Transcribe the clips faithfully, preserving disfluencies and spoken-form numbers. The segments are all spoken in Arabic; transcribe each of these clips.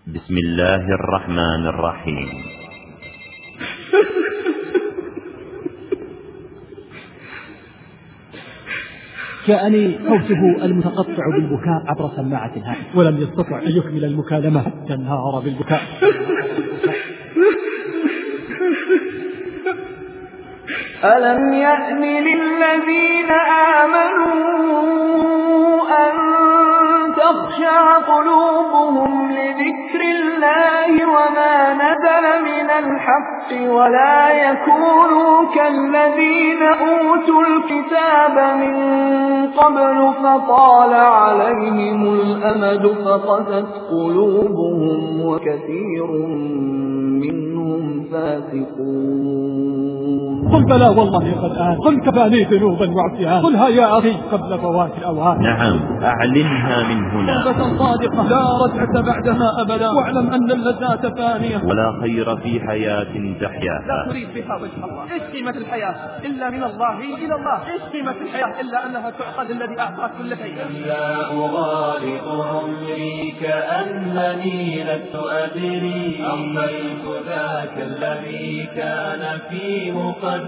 بسم الله الرحمن الرحيم. جاءني صوته المتقطع بالبكاء عبر سماعة الهاتف، ولم يستطع أن يكمل المكالمة حتى انهار بالبكاء. ألم يأن للذين آمنوا أن تخشع قلوبهم لذكر الله وما نزل من الحق ولا يكونوا كالذين أوتوا الكتاب من قبل فطال عليهم الأمد فقست قلوبهم وكثير منهم فاسقون. قل بلى والله قد آن، قل كفاني ذنوبا وعصيان، قلها يا أخي قبل فوات الأوان. نعم، أعلنها من هنا. توبة صادقة لا رجعة بعدها أبدا، واعلم أن اللذات فانية ولا خير في حياة تحياها لا تريد بها وجه الله. إيش قيمة الحياة إلا من الله إلى الله؟ إيش قيمة الحياة إلا أنها تعقد الذي أعطاك كل شيء؟ لا أغالط عمري كأنني لست أدري أقبلت ذاك الذي كان في مقدم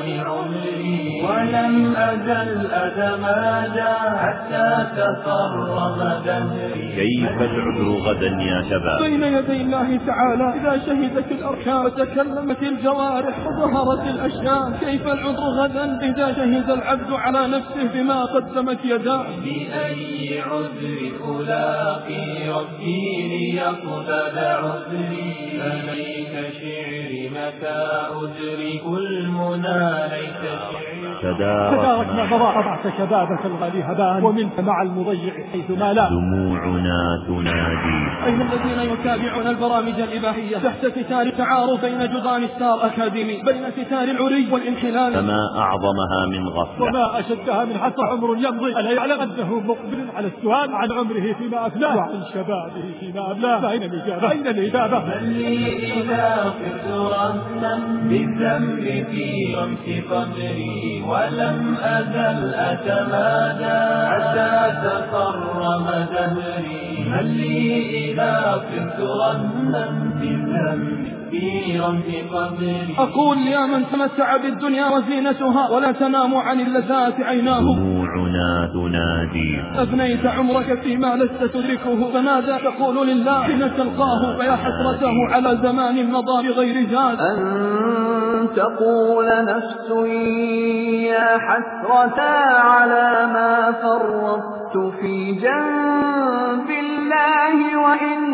عمري ولم أزل أتمادى حتى تفرغ دهري. كيف العذر غدا يا شباب؟ بين يدي الله تعالى إذا شهدت الأركان وتكلمت الجوارح وظهرت الأشياء، كيف العذر غدا إذا شهد العبد على نفسه بما قدمت يداه؟ بأي عذر ألاقي ربي ليقبل عذري؟ فليك شعري متى أدرك المنى ليس شعري. تدارك ما ضاعت شبابك الغالي هبان، ومنك مع المضيع حيث ما لا. دموعنا تنادي. أين الذين يتابعون البرامج الإباحية تحت ستار تعارض بين جدران ستار أكاديمي، بين ستار العري والانحلال؟ فما أعظمها من غفلة وما أشدها من حتى عمر يمضي ألا يعلم أنه مقبل على السؤال عن عمره فيما أفناه وعن شبابه فيما أبلاه. فأين الإجابة؟ أين الإجابة؟ من لي إذا قلت رمنا بالذنب في رمس قبري ولم أزل أتمادى حتى تقرم دهري. من لي إذا قلت رمنا بالذنب في رمس قبري. أقول يا من تمتع بالدنيا وزينتها ولا تنام عن اللذات عيناه. دموعنا تنادي. أفنيت عمرك فيما لست تدركه، فماذا تقول لله حين تلقاه فيا حسرته على زمان مضى بغير جاد؟ أن تقول نفس يا حسرة على ما فرطت في جنب الله وإن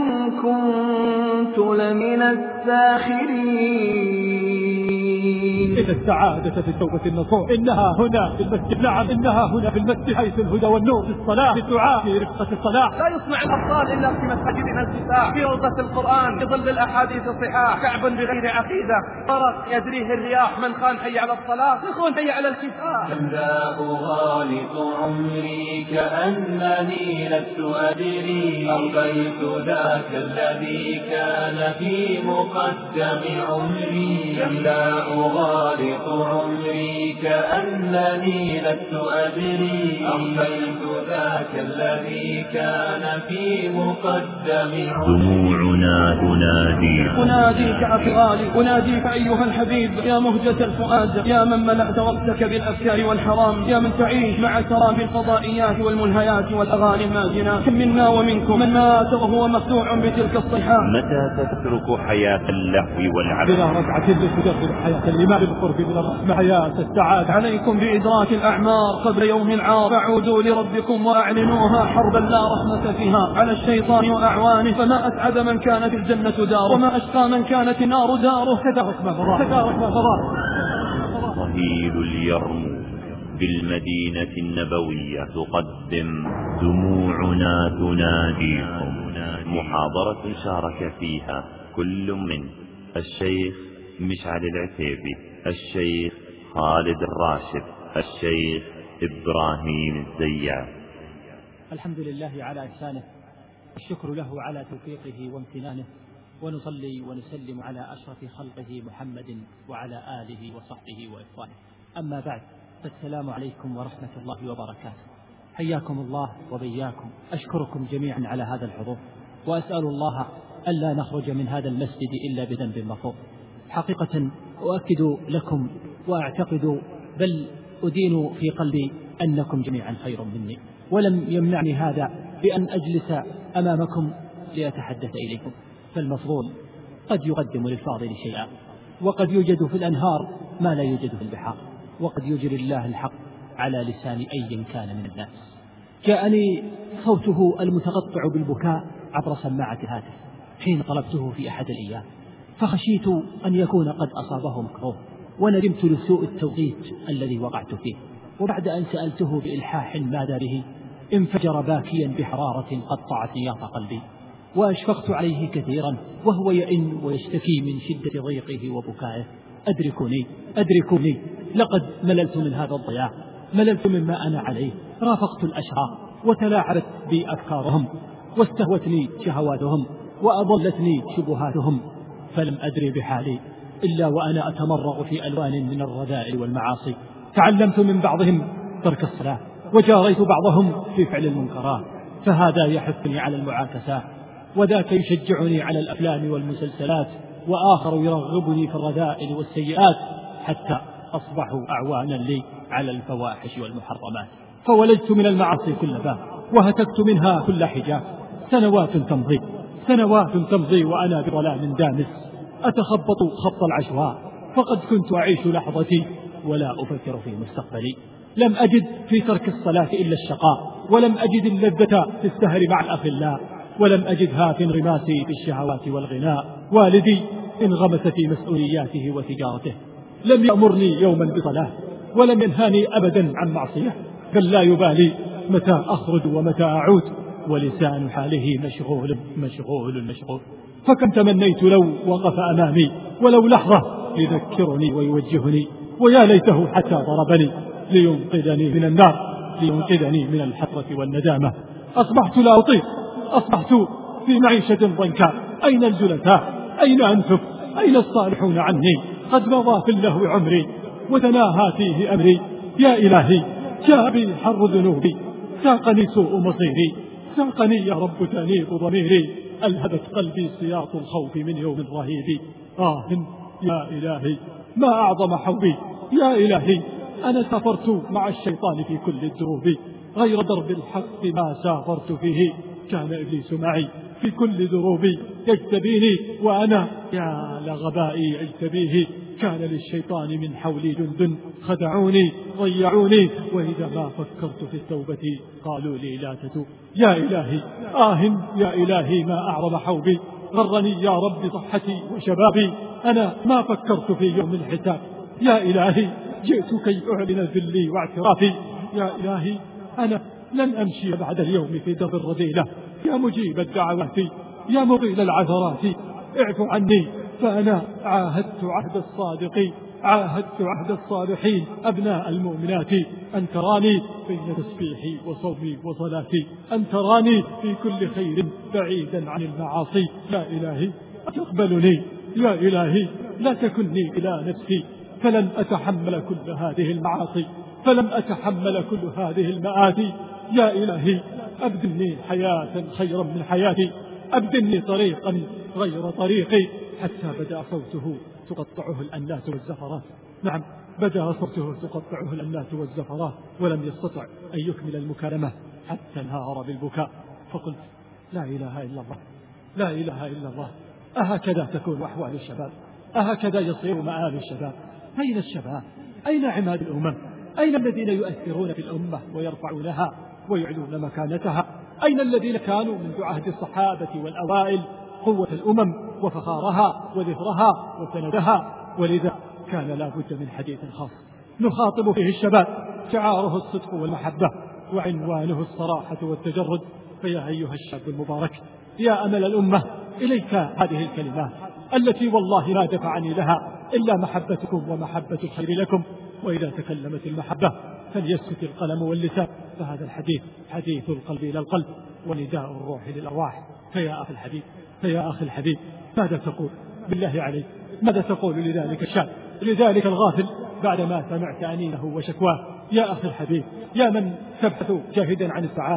كنت لمن الساخرين. إن السعادة في التوبة النصوح إنها هنا في المسجد. نعم إنها هنا في المسجد، حيث الهدى والنور في الصلاة في الدعاء في رفقة الصلاة. لا يصنع الأبطال إلا في مساجدنا الفتاح، في روضة القرآن، في ظل الأحاديث الصحاح، كعب بغير عقيدة، طرق يدريه الرياح، من خان حي على الصلاة يخون حي على الكفاح. لا أغالط عمري كأنني لست أدري أقبلت ذاك الذي كان في مقدم عمري. لا أغالط عمري كأنني لست أدري أقبلت ذاك الذي كان في مقدم عمري. دموعنا تنادي. أناديك أخي غالي، أناديك أيها الحبيب يا مهجة الفؤاد، يا من ملأت وقتك بالأفكار والحرام، يا من تعيش مع سراب الفضائيات والملهيات والأغاني المازنة. كم منا ومنكم من مات وهو مخدوع بتلك الصيحات. متى تترك حياة اللهو والعبث؟ بلا رجعة لتدخل حياة الإيمان بالقرب من الرحمة حياة السعادة. عليكم بإدراك الأعمار قبل يوم العار، فعودوا لربكم وأعلنوها حربا لا رحمة فيها على الشيطان وأعوانه. فما أسعد من كانت الجنة داره، وما أشقى من كانت النار داره. تدارك ما فضاه، تدارك ما فضاه. صهيل اليرموك بالمدينة النبوية تقدم دموعنا تناديكم، محاضرة شارك فيها كل من الشيخ مشعل العتيبي، الشيخ خالد الراشد، الشيخ إبراهيم الزيات. الحمد لله على إحسانه، الشكر له على توفيقه وامتنانه، ونصلي ونسلم على أشرف خلقه محمد وعلى آله وصحبه وإخوانه. أما بعد، السلام عليكم ورحمة الله وبركاته. حياكم الله وبياكم. أشكركم جميعا على هذا الحضور، وأسأل الله ألا نخرج من هذا المسجد إلا بذنب مغفور. حقيقة أؤكد لكم وأعتقد بل أدين في قلبي أنكم جميعا خير مني، ولم يمنعني هذا بأن أجلس أمامكم لأتحدث إليكم، فالمفضول قد يقدم للفاضل شيئا، وقد يوجد في الأنهار ما لا يوجد في البحار، وقد يجري الله الحق على لسان أي كان من الناس. جاءني صوته المتقطع بالبكاء عبر سماعة الهاتف حين طلبته في أحد الأيام، فخشيت أن يكون قد أصابه مكروه، وندمت لسوء التوقيت الذي وقعت فيه. وبعد أن سألته بإلحاح ماذا به انفجر باكيا بحرارة قطعت نياط قلبي، وأشفقت عليه كثيرا وهو يئن ويشتكي من شدة ضيقه وبكائه. أدركوني أدركوني لقد مللت من هذا الضياع، مللت مما أنا عليه. رافقت الأشرار وتلاعبت بي أفكارهم، واستهوتني شهواتهم، وأضلتني شبهاتهم، فلم أدري بحالي إلا وأنا أتمرغ في ألوان من الرذائل والمعاصي. تعلمت من بعضهم ترك الصلاة، وجاريت بعضهم في فعل المنكرات، فهذا يحثني على المعاكسات، وذاك يشجعني على الأفلام والمسلسلات، وآخر يرغبني في الرذائل والسيئات، حتى أصبحوا أعوانا لي على الفواحش والمحرمات. فولجت من المعاصي كل باب، وهتكت منها كل حجاب. سنوات تمضي سنوات تمضي وأنا بظلام دامس أتخبط خبط العشواء، فقد كنت أعيش لحظتي ولا أفكر في مستقبلي. لم أجد في ترك الصلاة إلا الشقاء، ولم أجد اللذة في السهر مع الأخلاء، ولم أجدها في انغماسي في الشهوات والغناء. والدي انغمس في مسؤولياته وتجارته، لم يأمرني يوما بصلاة، ولم ينهاني أبدا عن معصية، بل لا يبالي متى أخرج ومتى أعود، ولسان حاله مشغول مشغول مشغول. فكم تمنيت لو وقف أمامي ولو لحظة يذكرني ويوجهني، ويا ليته حتى ضربني لينقذني من النار، لينقذني من الحسرة والندامة. أصبحت لا أطيق، أصبحت في معيشة ضنكاء. أين الجلساء؟ أين أنتم؟ أين الصالحون عني؟ قد مضى في اللهو عمري وتناهى فيه أمري. يا إلهي جاء بي حر ذنوبي، ساقني سوء مصيري، ساقني يا رب تأنيب ضميري، ألهبت قلبي سياط الخوف من يوم رهيب. آه يا إلهي ما أعظم حوبي. يا إلهي أنا سافرت مع الشيطان في كل الدروب، غير درب الحق ما سافرت فيه، كان إبليس معي في كل دروبي يجتبيني، وأنا يا لغبائي أجتبيه. كان للشيطان من حولي جند خدعوني ضيعوني، وإذا ما فكرت في التوبة قالوا لي لا تتوب. يا إلهي آه يا إلهي ما أعظم حوبي. غرني يا رب صحتي وشبابي، أنا ما فكرت في يوم الحساب. يا إلهي جئت كي أعلن ذلي واعترافي. يا إلهي أنا لن أمشي بعد اليوم في درب الرذيلة. يا مجيب الدعوات يا مطيل العثرات اعف عني، فأنا عاهدت عهد الصادقين، عاهدت عهد الصالحين أبناء المؤمنات، أن تراني بين تسبيحي وصومي وصلاتي، أن تراني في كل خير بعيدا عن المعاصي. يا إلهي تقبلني، يا إلهي لا تكلني إلى نفسي، فلن أتحمل كل هذه المعاصي، فلم أتحمل كل هذه المآتي. يا إلهي أبدلني حياة خيرا من حياتي، أبدلني طريقا غير طريقي. حتى بدأ صوته تقطعه الأنات والزفرات. نعم بدأ صوته تقطعه الأنات والزفرات، ولم يستطع أن يكمل المكالمة حتى انهار بالبكاء. فقلت لا إله إلا الله، لا إله إلا الله. أهكذا تكون أحوال الشباب؟ أهكذا يصير مآل الشباب؟ أين الشباب؟ أين عماد الأمم؟ أين الذين يؤثرون في الأمة ويرفعونها ويعلون مكانتها؟ أين الذين كانوا منذ عهد الصحابة والأوائل قوة الأمم وفخارها وذكرها وسندها؟ ولذا كان لا بد من حديث خاص نخاطب فيه الشباب، شعاره الصدق والمحبة، وعنوانه الصراحة والتجرد. فيا أيها الشاب المبارك، يا أمل الأمة، إليك هذه الكلمات التي والله ما دفعني لها إلا محبتكم ومحبة الخير لكم. وإذا تكلمت المحبة فليسكت القلم واللسان، فهذا الحديث حديث القلب إلى القلب ونداء الروح للأرواح. فيا أخي الحبيب، فيا أخي الحبيب، ماذا تقول بالله عليك؟ ماذا تقول لذلك الشاب، لذلك الغافل بعدما سمعت أنينه وشكواه؟ يا أخي الحبيب، يا من تبحث جاهدا عن السعادة،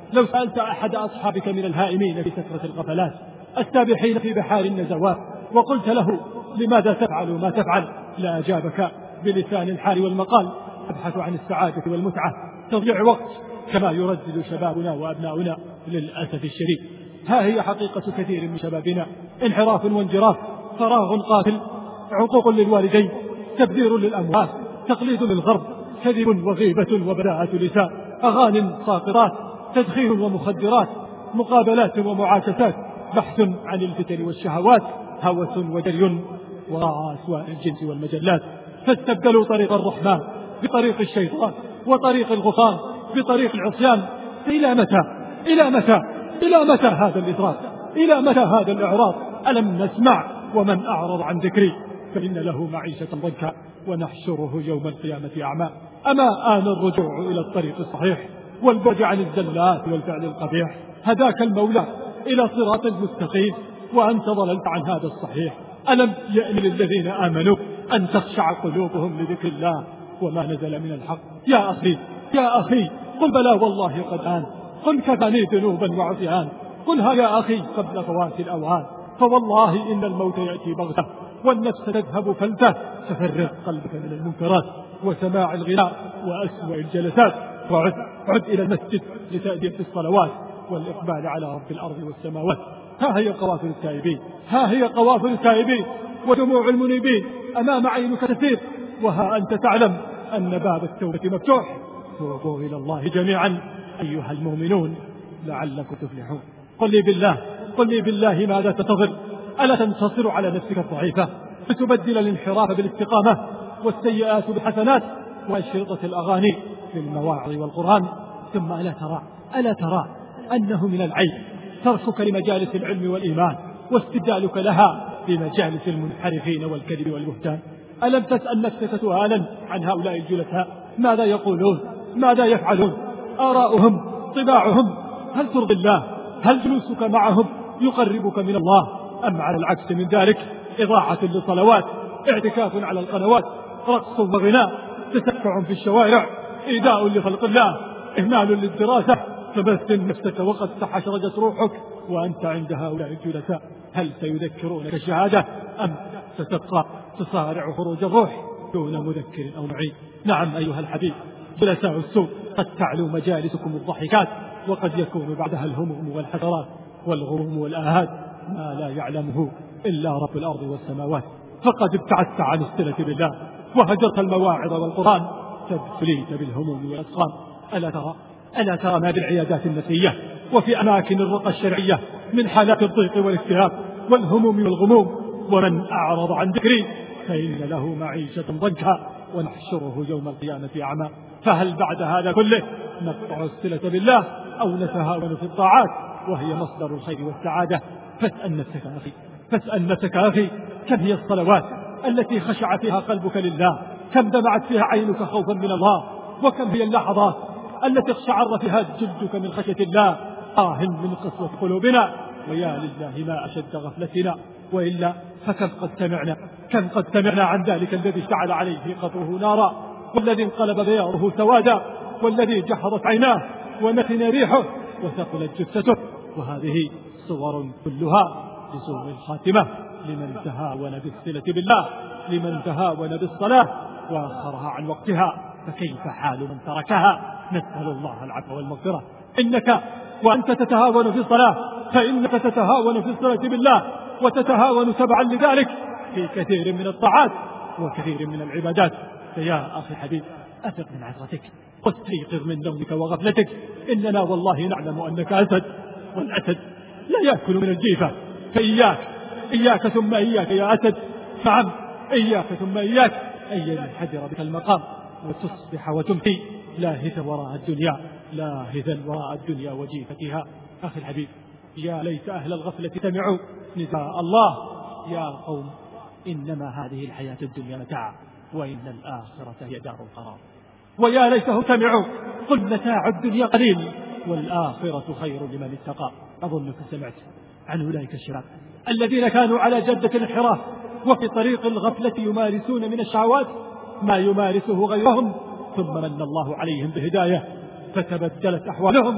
لو سألت أحد أصحابك من الهائمين في سكرة الغفلات السابحين في بحار النزوات وقلت له لماذا تفعل ما تفعل، لا أجابك بلسان الحال والمقال: أبحث عن السعادة والمتعة، تضيع وقت كما يردد شبابنا وأبناؤنا للأسف الشديد. ها هي حقيقة كثير من شبابنا: انحراف وانجراف، فراغ قاتل، عقوق للوالدين، تبذير للأموال، تقليد للغرب، كذب وغيبة وبذاءة لسان، أغاني ساقطات، تدخين ومخدرات، مقابلات ومعاكسات، بحث عن الفتن والشهوات، هوس وجري وراء أسواق الجنس والمجلات. فاستبدلوا طريق الرحمن بطريق الشيطان، وطريق الغفران بطريق العصيان. إلى متى؟ إلى متى؟ إلى متى هذا الإضراب؟ إلى متى هذا الإعراض؟ ألم نسمع: ومن أعرض عن ذكري فإن له معيشة ضنكا ونحشره يوم القيامة أعمى. أما آن الرجوع إلى الطريق الصحيح والبعد عن الزلات والفعل القبيح؟ هداك المولى إلى صراط مستقيم وأنت ضللت عن هذا الصحيح. ألم يأن للذين آمنوا أن تخشع قلوبهم لذكر الله وما نزل من الحق؟ يا أخي يا أخي قل بلى والله قد آن، قل كفاني ذنوبا وعصيان، قلها يا أخي قبل فوات الأوان، فوالله إن الموت يأتي بغتة والنفس تذهب فلتة. ففرغ قلبك من المنكرات وسماع الغناء وأسوأ الجلسات، وعد عد إلى المسجد لتأدية الصلوات والإقبال على رب الأرض والسماوات. ها هي قوافل التائبين، ها هي قوافل التائبين ودموع المنيبين أمام عينك تسير، وها أنت تعلم أن باب التوبة مفتوح. توبوا إلى الله جميعا أيها المؤمنون لعلكم تفلحون. قل لي بالله قل لي بالله ماذا تنتظر؟ ألا تنتصر على نفسك الضعيفة لتبدل الانحراف بالاستقامة والسيئات بالحسنات وأشرطة الأغاني بالمواعظ والقرآن؟ ثم ألا ترى ألا ترى أنه من العيب تركك لمجالس العلم والإيمان واستبدالك لها بمجالس المنحرفين والكذب والبهتان؟ ألم تسأل نفسك سؤالا عن هؤلاء الجلساء؟ ماذا يقولون؟ ماذا يفعلون؟ آراؤهم، طباعهم، هل ترضي الله؟ هل جلوسك معهم يقربك من الله؟ أم على العكس من ذلك إضاعة للصلوات، اعتكاف على القنوات، رقص وغناء، تسكع في الشوارع، إيذاء لخلق الله، إهمال للدراسة؟ فبث نفسك وقد تحشرجت روحك وأنت عند هؤلاء الجلساء. هل سيذكرونك الشهادة أم ستبقى تصارع خروج الروح دون مذكر أو معين؟ نعم أيها الحبيب، جلساء السوء قد تعلو مجالسكم الضحكات، وقد يكون بعدها الهموم والحسرات والغموم والآهات ما لا يعلمه إلا رب الأرض والسماوات. فقد ابتعدت عن الصلة بالله وهجرت المواعظ والقرآن، فابتليت بالهموم والأسقام. ألا ترى ألا ترى ما بالعيادات النفسية وفي أماكن الرقى الشرعية من حالات الضيق والاكتئاب والهموم والغموم؟ ومن أعرض عن ذكري فإن له معيشة ضنكا ونحشره يوم القيامة أعمى. فهل بعد هذا كله نقطع الصلة بالله أو نتهاون في الطاعات وهي مصدر الخير والسعادة؟ فاسأل نفسك أخي فاسأل نفسك أخي كم هي الصلوات التي خشع فيها قلبك لله؟ كم دمعت فيها عينك خوفا من الله؟ وكم هي اللحظات التي اقشعر فيها جلدك من خشية الله؟ آه من قسوة قلوبنا، ويا لله ما أشد غفلتنا. وإلا فكم قد سمعنا كم قد سمعنا عن ذلك الذي اشتعل عليه قطره نارا، والذي انقلب بياضه سوادا، والذي جحظت عيناه ونتن ريحه وثقلت جثته. وهذه صور كلها لسوء الخاتمة لمن تهاون بالصلة بالله، لمن تهاون بالصلاة وآخرها عن وقتها. فكيف حال من تركها؟ نسأل الله العفو والمغفرة. إنك وأنت تتهاون في الصلاة فإنك تتهاون في الصلة بالله، وتتهاون تبعا لذلك في كثير من الطاعات وكثير من العبادات. فيا أخي الحبيب، أثق من عثرتك واستيقظ من نومك وغفلتك. إننا والله نعلم أنك أسد، والأسد لا يأكل من الجيفة. فإياك إياك ثم إياك يا أسد، نعم إياك ثم إياك أن ينحدر بك المقام وتصبح وتمحي لاهثا وراء الدنيا لاهثا وراء الدنيا وجيفتها. أخي الحبيب، يا ليت أهل الغفلة سمعوا نداء الله: يا قوم إنما هذه الحياة الدنيا متاع وإن الآخرة هي دار القرار. ويا ليتهم سمعوا: قل متاع الدنيا قليل والآخرة خير لمن اتقى. أظنك سمعت عن أولئك الشباب الذين كانوا على جدة الانحراف وفي طريق الغفلة يمارسون من الشهوات ما يمارسه غيرهم، ثم من الله عليهم بهداية فتبدلت أحوالهم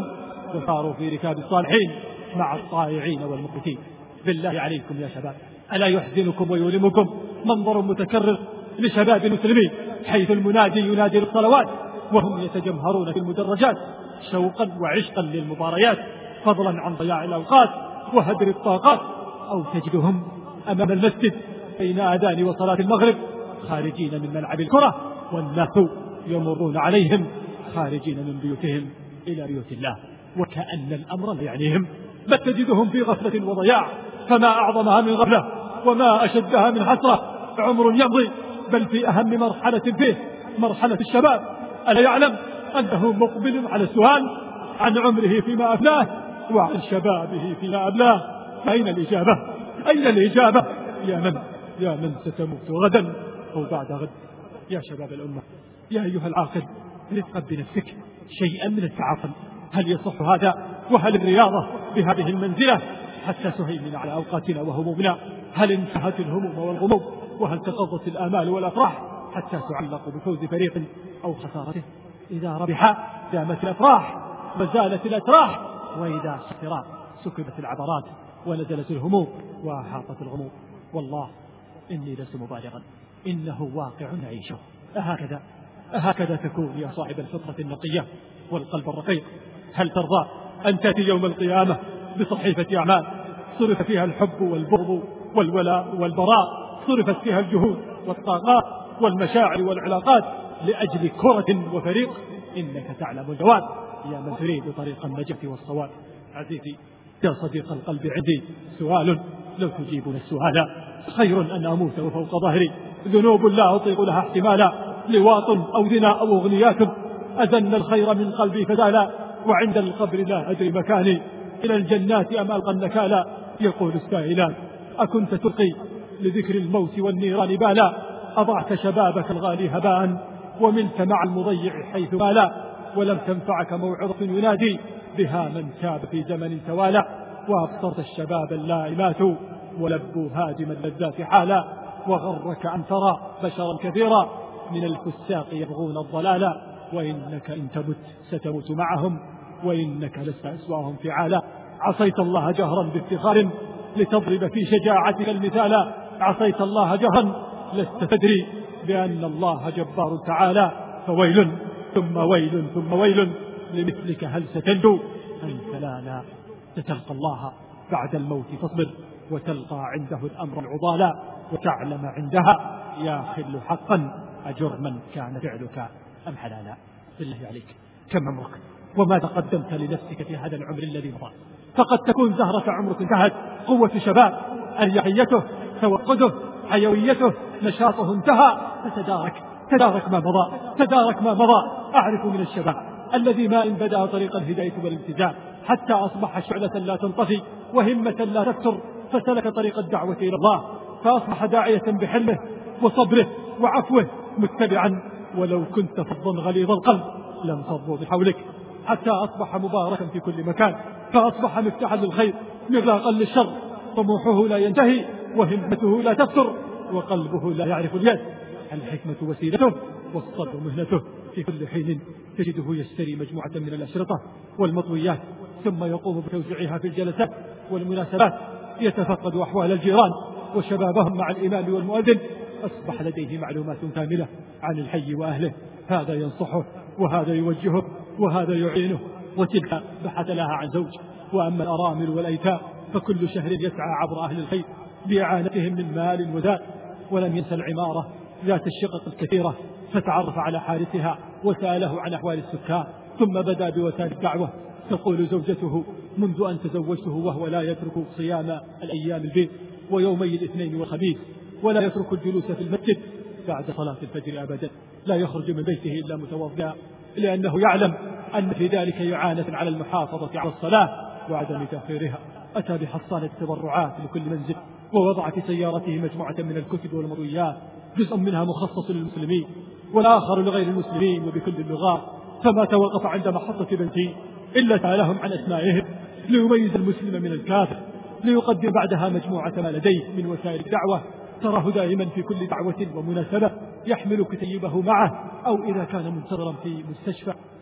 وصاروا في ركاب الصالحين مع الطائعين والمخبتين. بالله عليكم يا شباب، ألا يحزنكم ويؤلمكم منظر متكرر لشباب المسلمين حيث المنادي ينادي للصلوات وهم يتجمهرون في المدرجات شوقا وعشقا للمباريات، فضلا عن ضياع الأوقات وهدر الطاقات، أو تجدهم أمام المسجد بين آذان وصلاة المغرب خارجين من ملعب الكرة والناس يمرون عليهم خارجين من بيوتهم إلى بيوت الله، وكأن الأمر لا يعنيهم، بل تجدهم في غفلة وضياع، فما أعظمها من غفلة وما أشدها من حسرة. عمر يمضي، بل في أهم مرحلة فيه مرحلة الشباب، ألا يعلم أنه مقبل على السؤال عن عمره فيما أفناه وعن شبابه فيما أبلاه. أين الإجابة؟ أين الإجابة؟ يا من يا من ستموت غدا أو بعد غد. يا شباب الأمة، يا أيها العاقل، رفقا بنفسك شيئا من التعاطل. هل يصح هذا؟ وهل الرياضة بهذه المنزلة حتى تهيمن على أوقاتنا وهمومنا؟ هل انتهت الهموم والغموم؟ وهل تقضت الآمال والأفراح حتى تعلق بفوز فريق أو خسارته؟ إذا ربح دامت الأفراح وزالت الأتراح، وإذا خسر سكبت العبرات ونزلت الهموم وأحاطت الغموم. والله إني لست مبالغا، إنه واقع نعيشه. أهكذا أهكذا تكون يا صاحب الفطرة النقية والقلب الرقيق؟ هل ترضى أن تأتي يوم القيامة بصحيفة أعمال صرف فيها الحب والبغض والولاء والبراء، صرفت فيها الجهود والطاقات والمشاعر والعلاقات لأجل كرة وفريق؟ إنك تعلم الجواب يا من تريد طريق النجاة والصواب. عزيزي يا صديق القلب، عندي سؤال لو تجيبنا السؤال خير أن أموت وفوق ظهري ذنوب لا أطيق لها احتمالا، لواط أو زنا أو أغنيات أزن الخير من قلبي فزالا، وعند القبر لا أدري مكاني إلى الجنات أم ألقى النكالا. يقول السائلان أكنت تلقي لذكر الموت والنيران بالا، أضعت شبابك الغالي هباء وملت مع المضيع حيث بالا، ولم تنفعك موعظة ينادي بها من تاب في زمن توالى، وأبصرت الشباب اللائمات ولبوا هادم اللذات حالا، وغرك أن ترى بشرا كثيرا من الفساق يبغون الضلالا، وإنك إن تمت ستموت معهم وإنك لست أسواهم فعالا. عصيت الله جهرا بافتخار لتضرب في شجاعتك المثالا، عصيت الله جهرا لست تدري بأن الله جبار تعالى، فويل ثم ويل ثم ويل لمثلك هل ستنجو أنت لا لا ستلقى الله بعد الموت فاصبر، وتلقى عنده الأمر العضالا، وتعلم عندها يا خل حقا أجرما كان فعلك أم حلالا. بالله عليك كم عمرك وماذا قدمت لنفسك في هذا العمر الذي مضى؟ فقد تكون زهرة عمرك انتهت، قوة شباب أريحيته توقده حيويته نشاطه انتهى، فتدارك تدارك ما مضى تدارك ما مضى. أعرف من الشباب الذي ما إن بدأ طريق الهداية والالتزام حتى أصبح شعلة لا تنطفي وهمة لا تفتر، فسلك طريق الدعوة إلى الله، فأصبح داعية بحلمه وصبره وعفوه متبعا، ولو كنت فظا غليظ القلب لم تضوا بحولك، حتى أصبح مباركا في كل مكان، فأصبح مفتاحا للخير مغلاقا للشر، طموحه لا ينتهي وهمته لا تفتر وقلبه لا يعرف اليد. الحكمة وسيلته والصبر مهنته، في كل حين تجده يشتري مجموعة من الأشرطة والمطويات ثم يقوم بتوزيعها في الجلسات والمناسبات، يتفقد أحوال الجيران وشبابهم مع الإمام والمؤذن، أصبح لديه معلومات كاملة عن الحي وأهله، هذا ينصحه وهذا يوجهه وهذا يعينه، وتلك بحث لها عن زوج. وأما الأرامل والأيتام فكل شهر يسعى عبر أهل الخير بإعانتهم من مال وذات، ولم ينسى العمارة ذات الشقق الكثيرة، فتعرف على حارسها وسأله عن أحوال السكان، ثم بدأ بوسائل الدعوة. تقول زوجته منذ أن تزوجته وهو لا يترك صيام الأيام البيت ويومي الاثنين والخميس، ولا يترك الجلوس في المسجد بعد صلاة الفجر أبدا، لا يخرج من بيته إلا متوضئا، لأنه يعلم أن في ذلك إعانة على المحافظة على الصلاة وعدم تأخيرها. أتى بحصالة تبرعات لكل منزل، ووضع في سيارته مجموعة من الكتب والمطويات، جزء منها مخصص للمسلمين والآخر لغير المسلمين وبكل اللغات، فما توقف عند محطة بنزين إلا سألهم عن أسمائهم ليميز المسلم من الكافر، ليقدم بعدها مجموعة ما لديه من وسائل الدعوة. تراه دائما في كل دعوة ومناسبة يحمل كتيبه معه، أو إذا كان منتظرا في مستشفى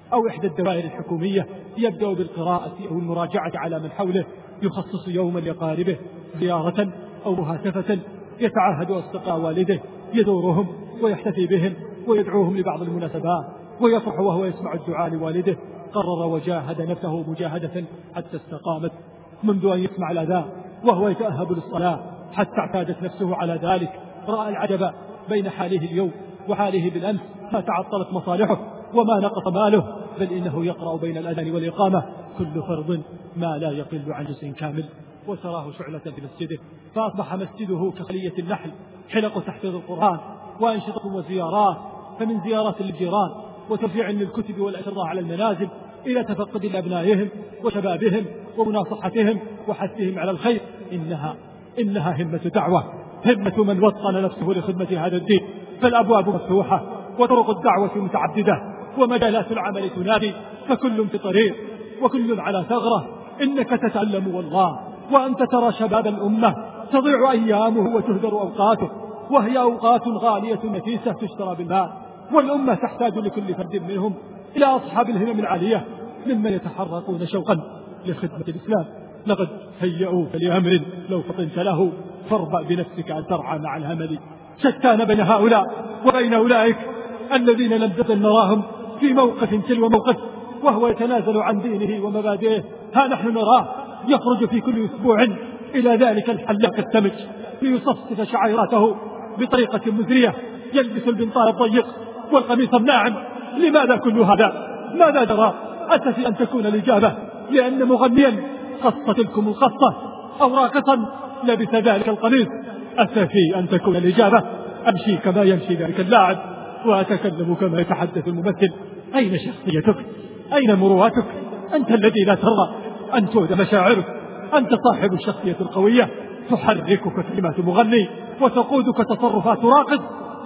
أو إحدى الدوائر الحكومية يبدأ بالقراءة أو المراجعة على من حوله، يخصص يوما لقاربه زيارة أو مهاتفة، يتعاهد أصدقاء والده، يزورهم ويحتفي بهم ويدعوهم لبعض المناسبات، ويفرح وهو يسمع الدعاء لوالده. قرر وجاهد نفسه مجاهدة حتى استقامت، منذ أن يسمع الأذان وهو يتأهب للصلاة حتى اعتادت نفسه على ذلك. رأى العجب بين حاله اليوم وحاله بالأمس، ما تعطلت مصالحه وما نقص ماله، بل إنه يقرأ بين الأذان والإقامة كل فرض ما لا يقل عن جزء كامل. وتراه شعلة في مسجده، فأصبح مسجده كخلية النحل، حلق تحفيظ القرآن وأنشطة وزيارات، فمن زيارات للجيران وترجيع للكتب والأشرطة على المنازل، إلى تفقد لأبنائهم وشبابهم ومناصحتهم وحثهم على الخير. إنها إنها همة دعوة، همة من وطن نفسه لخدمة هذا الدين. فالأبواب مفتوحة وطرق الدعوة متعددة ومجالات العمل تنادي، فكل في طريق وكل على ثغرة. إنك تتعلم والله وأنت ترى شباب الأمة تضيع أيامه وتهدر أوقاته، وهي أوقات غالية نفيسة تشترى بالمال، والأمة تحتاج لكل فرد منهم إلى أصحاب الهمم العالية ممن يتحرقون شوقا لخدمة الإسلام. لقد هيئوك لأمر لو فطنت له، فاربأ بنفسك أن ترعى مع الهمل. شتان بين هؤلاء وبين أولئك الذين لم تزل نراهم في موقف تلو موقف وهو يتنازل عن دينه ومبادئه. ها نحن نراه يخرج في كل أسبوع إلى ذلك الحلاق التمج ليصفصف شعيراته بطريقة مزرية، يلبس البنطال الضيق والقميص الناعم. لماذا كل هذا؟ ماذا جرى؟ أتفي أن تكون الإجابة لأن مغنيا قص تلكم القصة أو راقصا لبس ذلك القميص. أتفي أن تكون الإجابة أمشي كما يمشي ذلك اللاعب وأتكلم كما يتحدث الممثل. أين شخصيتك؟ أين مروءتك؟ أنت الذي لا ترضى أن تهدى مشاعرك. أنت صاحب الشخصية القوية، تحركك كلمات مغني وتقودك تصرفات راقص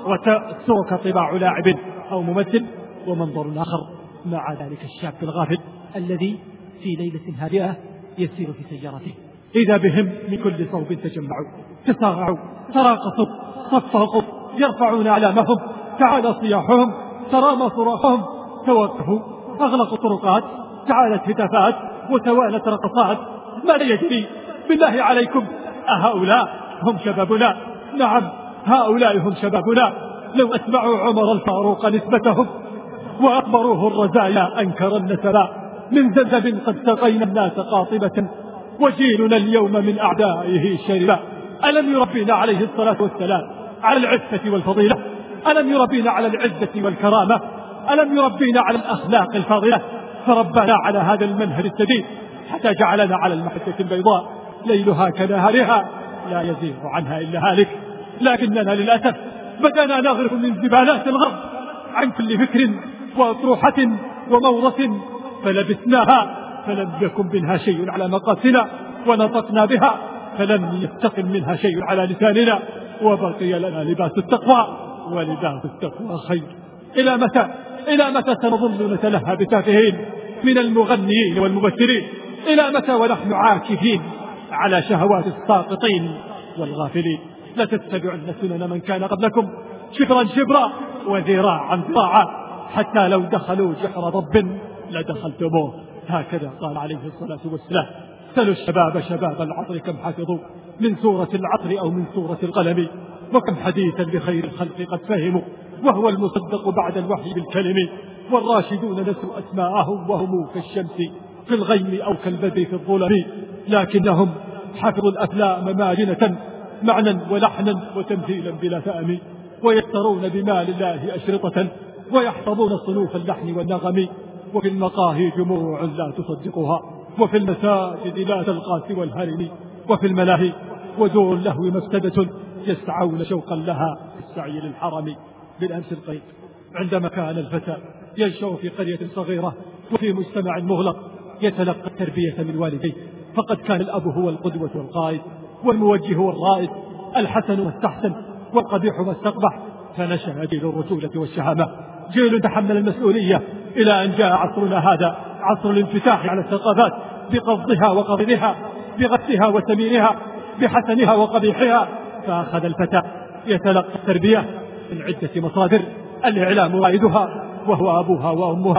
وتأثرك طباع لاعب أو ممثل. ومنظر آخر مع ذلك الشاب الغافل الذي في ليلة هادئة يسير في سيارته، إذا بهم من كل صوب تجمعوا، تسارعوا، تراقصوا، صفقوا، يرفعون أعلامهم، تعالى صياحهم، ترامى صراخهم، توقفوا، أغلقوا الطرقات، تعالت هتافات وتوالت رقصات. ماذا يجري؟ بالله عليكم، أهؤلاء هم شبابنا؟ نعم، هؤلاء هم شبابنا. لو أسمعوا عمر الفاروق نسبتهم وأخبروه الرزايا أنكر النسبا. من زنزب قد سقينا الناس قاطبة وجيلنا اليوم من أعدائه شربا. ألم يربينا عليه الصلاة والسلام على العفة والفضيلة؟ ألم يربينا على العزة والكرامة؟ ألم يربينا على الأخلاق الفاضلة؟ فربنا على هذا المنهج السديد حتى جعلنا على المحجة البيضاء ليلها كنهارها لا يزيغ عنها إلا هالك. لكننا للأسف بدأنا نغرف من زبالات الغرب عن كل فكر وأطروحة ومورث، فلبسناها فلم يكن منها شيء على مقاسنا، ونطقنا بها فلم يستقم منها شيء على لساننا، وبقي لنا لباس التقوى، ولباس التقوى خير. إلى متى إلى متى سنظل نتلهى بتافهين من المغنيين والممثلين؟ إلى متى ونحن عاكفين على شهوات الساقطين والغافلين؟ لتتبعن سنن من كان قبلكم شبرا شبرا وذراعا ذراعا، حتى لو دخلوا جحر ضب لدخلتموه. هكذا قال عليه الصلاة والسلام. سلوا الشباب شباب العصر كم حفظوا من سورة العصر أو من سورة القلم، وكم حديثا لخير الخلق قد فهموا وهو المصدق بعد الوحي بالكلم. والراشدون نسوا أسماءهم وهم كالشمس في الغيم أو كالبدر في الظلم، لكنهم حفظوا الأفلام مارنة معنى ولحنا وتمثيلا بلا ثأم، ويشترون بمال الله أشرطة ويحفظون صنوف اللحن والنغم. وفي المقاهي جموع لا تصدقها، وفي المساجد لا تلقى سوى الهرم، وفي الملاهي ودور اللهو مفسدة يسعون شوقا لها في السعي للحرم. بالأمس القريب عندما كان الفتى ينشأ في قرية صغيرة وفي مجتمع مغلق يتلقى التربية من والديه، فقد كان الأب هو القدوة والقائد والموجه والرائد، الحسن والتحسن والقبيح واستقبح. فنشأ جيل الرجولة والشهامة، جيل تحمل المسؤولية، إلى أن جاء عصرنا هذا، عصر الانفتاح على الثقافات بقصدها وقبضها، بغثها وسمينها، بحسنها وقبيحها. فأخذ الفتى يتلقى التربية من عدة مصادر، الإعلام رائدها وهو أبوها وأمها،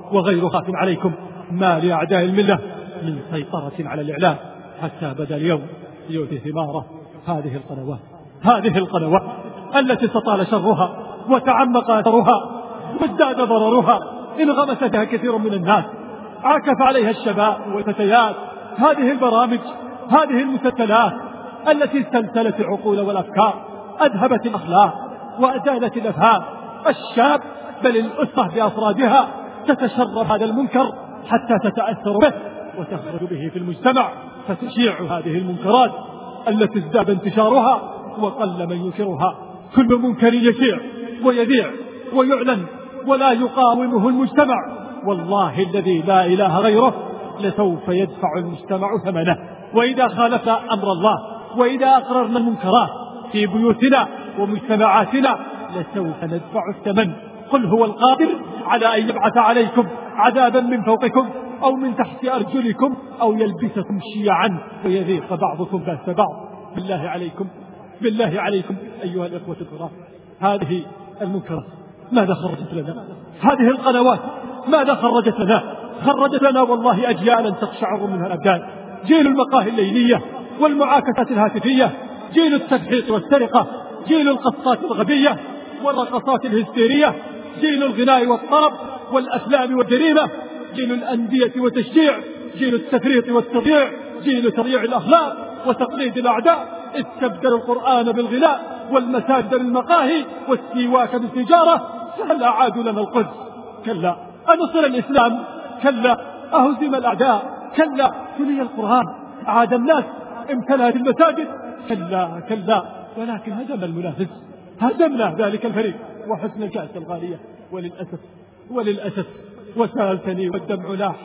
وغيرها عليكم ما لأعداء الملة من سيطرة على الإعلام، حتى بدأ اليوم يؤتي ثماره هذه القنوات هذه القنوات التي استطال شرها وتعمق أثرها وازداد ضررها، انغمس بها كثير من الناس، عكف عليها الشباب والفتيات. هذه البرامج، هذه المسلسلات التي استلسلت العقول والأفكار، أذهبت الأخلاق وأزالت الأفهام. الشاب بل الأسرة بأفرادها تتشرب هذا المنكر حتى تتأثر به وتخرج به في المجتمع، فتشيع هذه المنكرات التي ازداد انتشارها وقل من ينكرها. كل منكر يشيع ويذيع ويعلن ولا يقاومه المجتمع، والله الذي لا إله غيره لسوف يدفع المجتمع ثمنه. وإذا خالف أمر الله وإذا أقررنا المنكرات في بيوتنا ومجتمعاتنا لسوف ندفع الثمن. قل هو القادر على أن يبعث عليكم عذابا من فوقكم أو من تحت أرجلكم أو يلبسكم شيعا ويذيق بعضكم بأس بعض. بالله عليكم بالله عليكم أيها الإخوة الكرام، هذه المنكرات ماذا خرجت لنا؟ هذه القنوات ماذا خرجت لنا؟ خرجت لنا والله أجيالا تقشعر منها الأبدان. جيل المقاهي الليلية والمعاكسات الهاتفية، جيل التفحيط والسرقة، جيل القصات الغبية والرقصات الهستيرية، جيل الغناء والطرب والأفلام والجريمة، جيل الأندية وتشجيع، جيل التفريط والتضييع، جيل تضييع الأخلاق وتقليد الأعداء. استبدلوا القرآن بالغناء والمساجد بالمقاهي والسواك بالتجارة، فهل أعادوا لنا القدس؟ كلا. أنصر الإسلام؟ كلا. أهزم الأعداء؟ كلا. تلي القرآن؟ عاد الناس امتلأت المساجد؟ كلا كلا. ولكن هزم المنافس، هزمنا ذلك الفريق وحسن الكأس الغالية. وللأسف وللأسف وسألتني والدمع لاح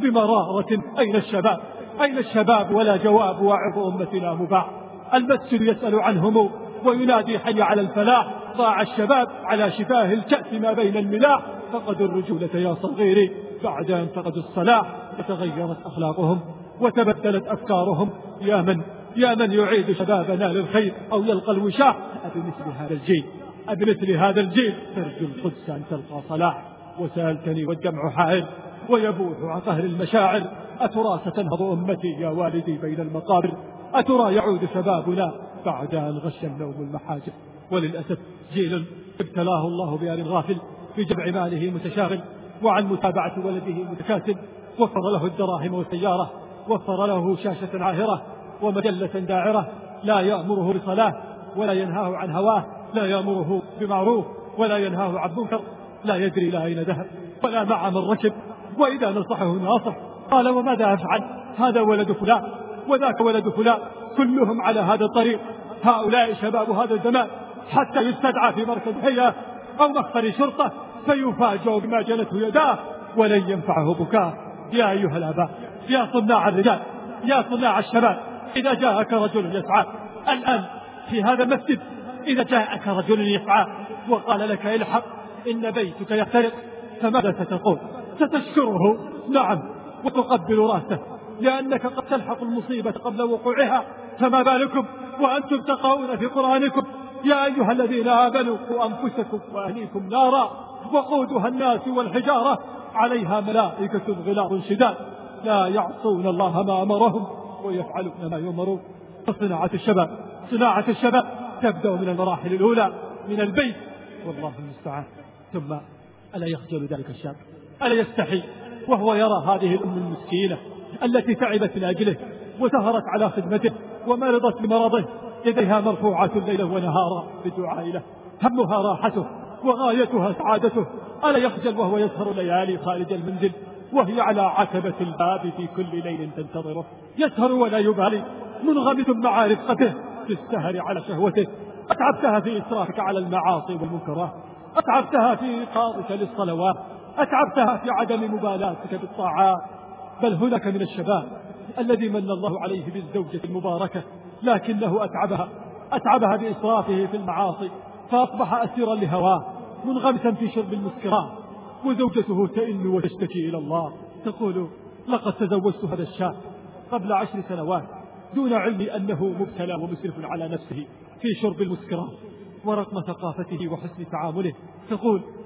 بمرارة أين الشباب؟ أين الشباب ولا جواب؟ واعظ أمتنا مباح. المسجد يسأل عنهم وينادي حي على الفلاح. ضاع الشباب على شفاه الكأس ما بين الملاح. فقدوا الرجولة يا صغيري بعد أن فقدوا الصلاح. وتغيرت أخلاقهم وتبدلت أفكارهم. يا من يا من يعيد شبابنا للخير أو يلقى الوشاح. أبمثل هذا الجيل أبمثل هذا الجيل ترجو القدس أن تلقى صلاح. وسألتني والدمع حائل ويبوح عن قهر المشاعر. أترى ستنهض أمتي يا والدي بين المقابر؟ أترى يعود شبابنا بعد أن غش النوم المحاجر؟ وللأسف جيل ابتلاه الله بآل غافل في جمع ماله متشاغل وعن متابعة ولده متكاسل. وفر له الدراهم والسيارة، وفر له شاشة عاهرة ومجلة داعرة، لا يأمره بصلاة ولا ينهاه عن هواه، لا يأمره بمعروف ولا ينهاه عن منكر، لا يدري لا أين ذهب ولا مع من ركب. وإذا نصحه ناصح قال وماذا أفعل؟ هذا ولد فلان وذاك ولد فلان كلهم على هذا الطريق. هؤلاء شباب هذا الزمان، حتى يستدعى في مركز هيئة أو مخفر شرطة فيفاجأ بما جنته يداه ولن ينفعه بكاه. يا أيها الآباء، يا صناع الرجال، يا صناع الشباب، إذا جاءك رجل يسعى الآن في هذا المسجد، إذا جاءك رجل يسعى وقال لك الحق إن بيتك يحترق، فماذا ستقول؟ ستشكره؟ نعم، وتقبل رأسه لأنك قد تلحق المصيبة قبل وقوعها. فما بالكم وأنتم تقرؤون في قرآنكم يا أيها الذين آمنوا قوا أنفسكم وأهليكم نارا وقودها الناس والحجارة عليها ملائكة غلاظ شداد لا يعصون الله ما أمرهم ويفعلون ما يؤمرون. فصناعة الشباب صناعة الشباب تبدأ من المراحل الأولى من البيت، والله المستعان. ثم ألا يخجل ذلك الشاب؟ ألا يستحي وهو يرى هذه الأم المسكينة التي تعبت من أجله وسهرت على خدمته ومرضت بمرضه، يديها مرفوعة ليلا ونهارا بالدعاء له، همها راحته وغايتها سعادته. ألا يخجل وهو يسهر ليالي خارج المنزل وهي على عتبة الباب في كل ليل تنتظره؟ يسهر ولا يبالي، منغمس مع رفقته في السهر على شهوته. أتعبتها في إسرافك على المعاصي والمنكرات، أتعبتها في إيقاظك للصلوات، أتعبتها في عدم مبالاتك بالطاعات. بل هناك من الشباب الذي من الله عليه بالزوجة المباركة لكنه أتعبها أتعبها بإسرافه في المعاصي، فأصبح أسيرا لهواه منغمسا في شرب المسكرات، وزوجته تئن وتشتكي إلى الله تقول لقد تزوجت هذا الشاب قبل عشر سنوات دون علمي أنه مبتلى ومسرف على نفسه في شرب المسكرات ورقم ثقافته وحسن تعامله. تقول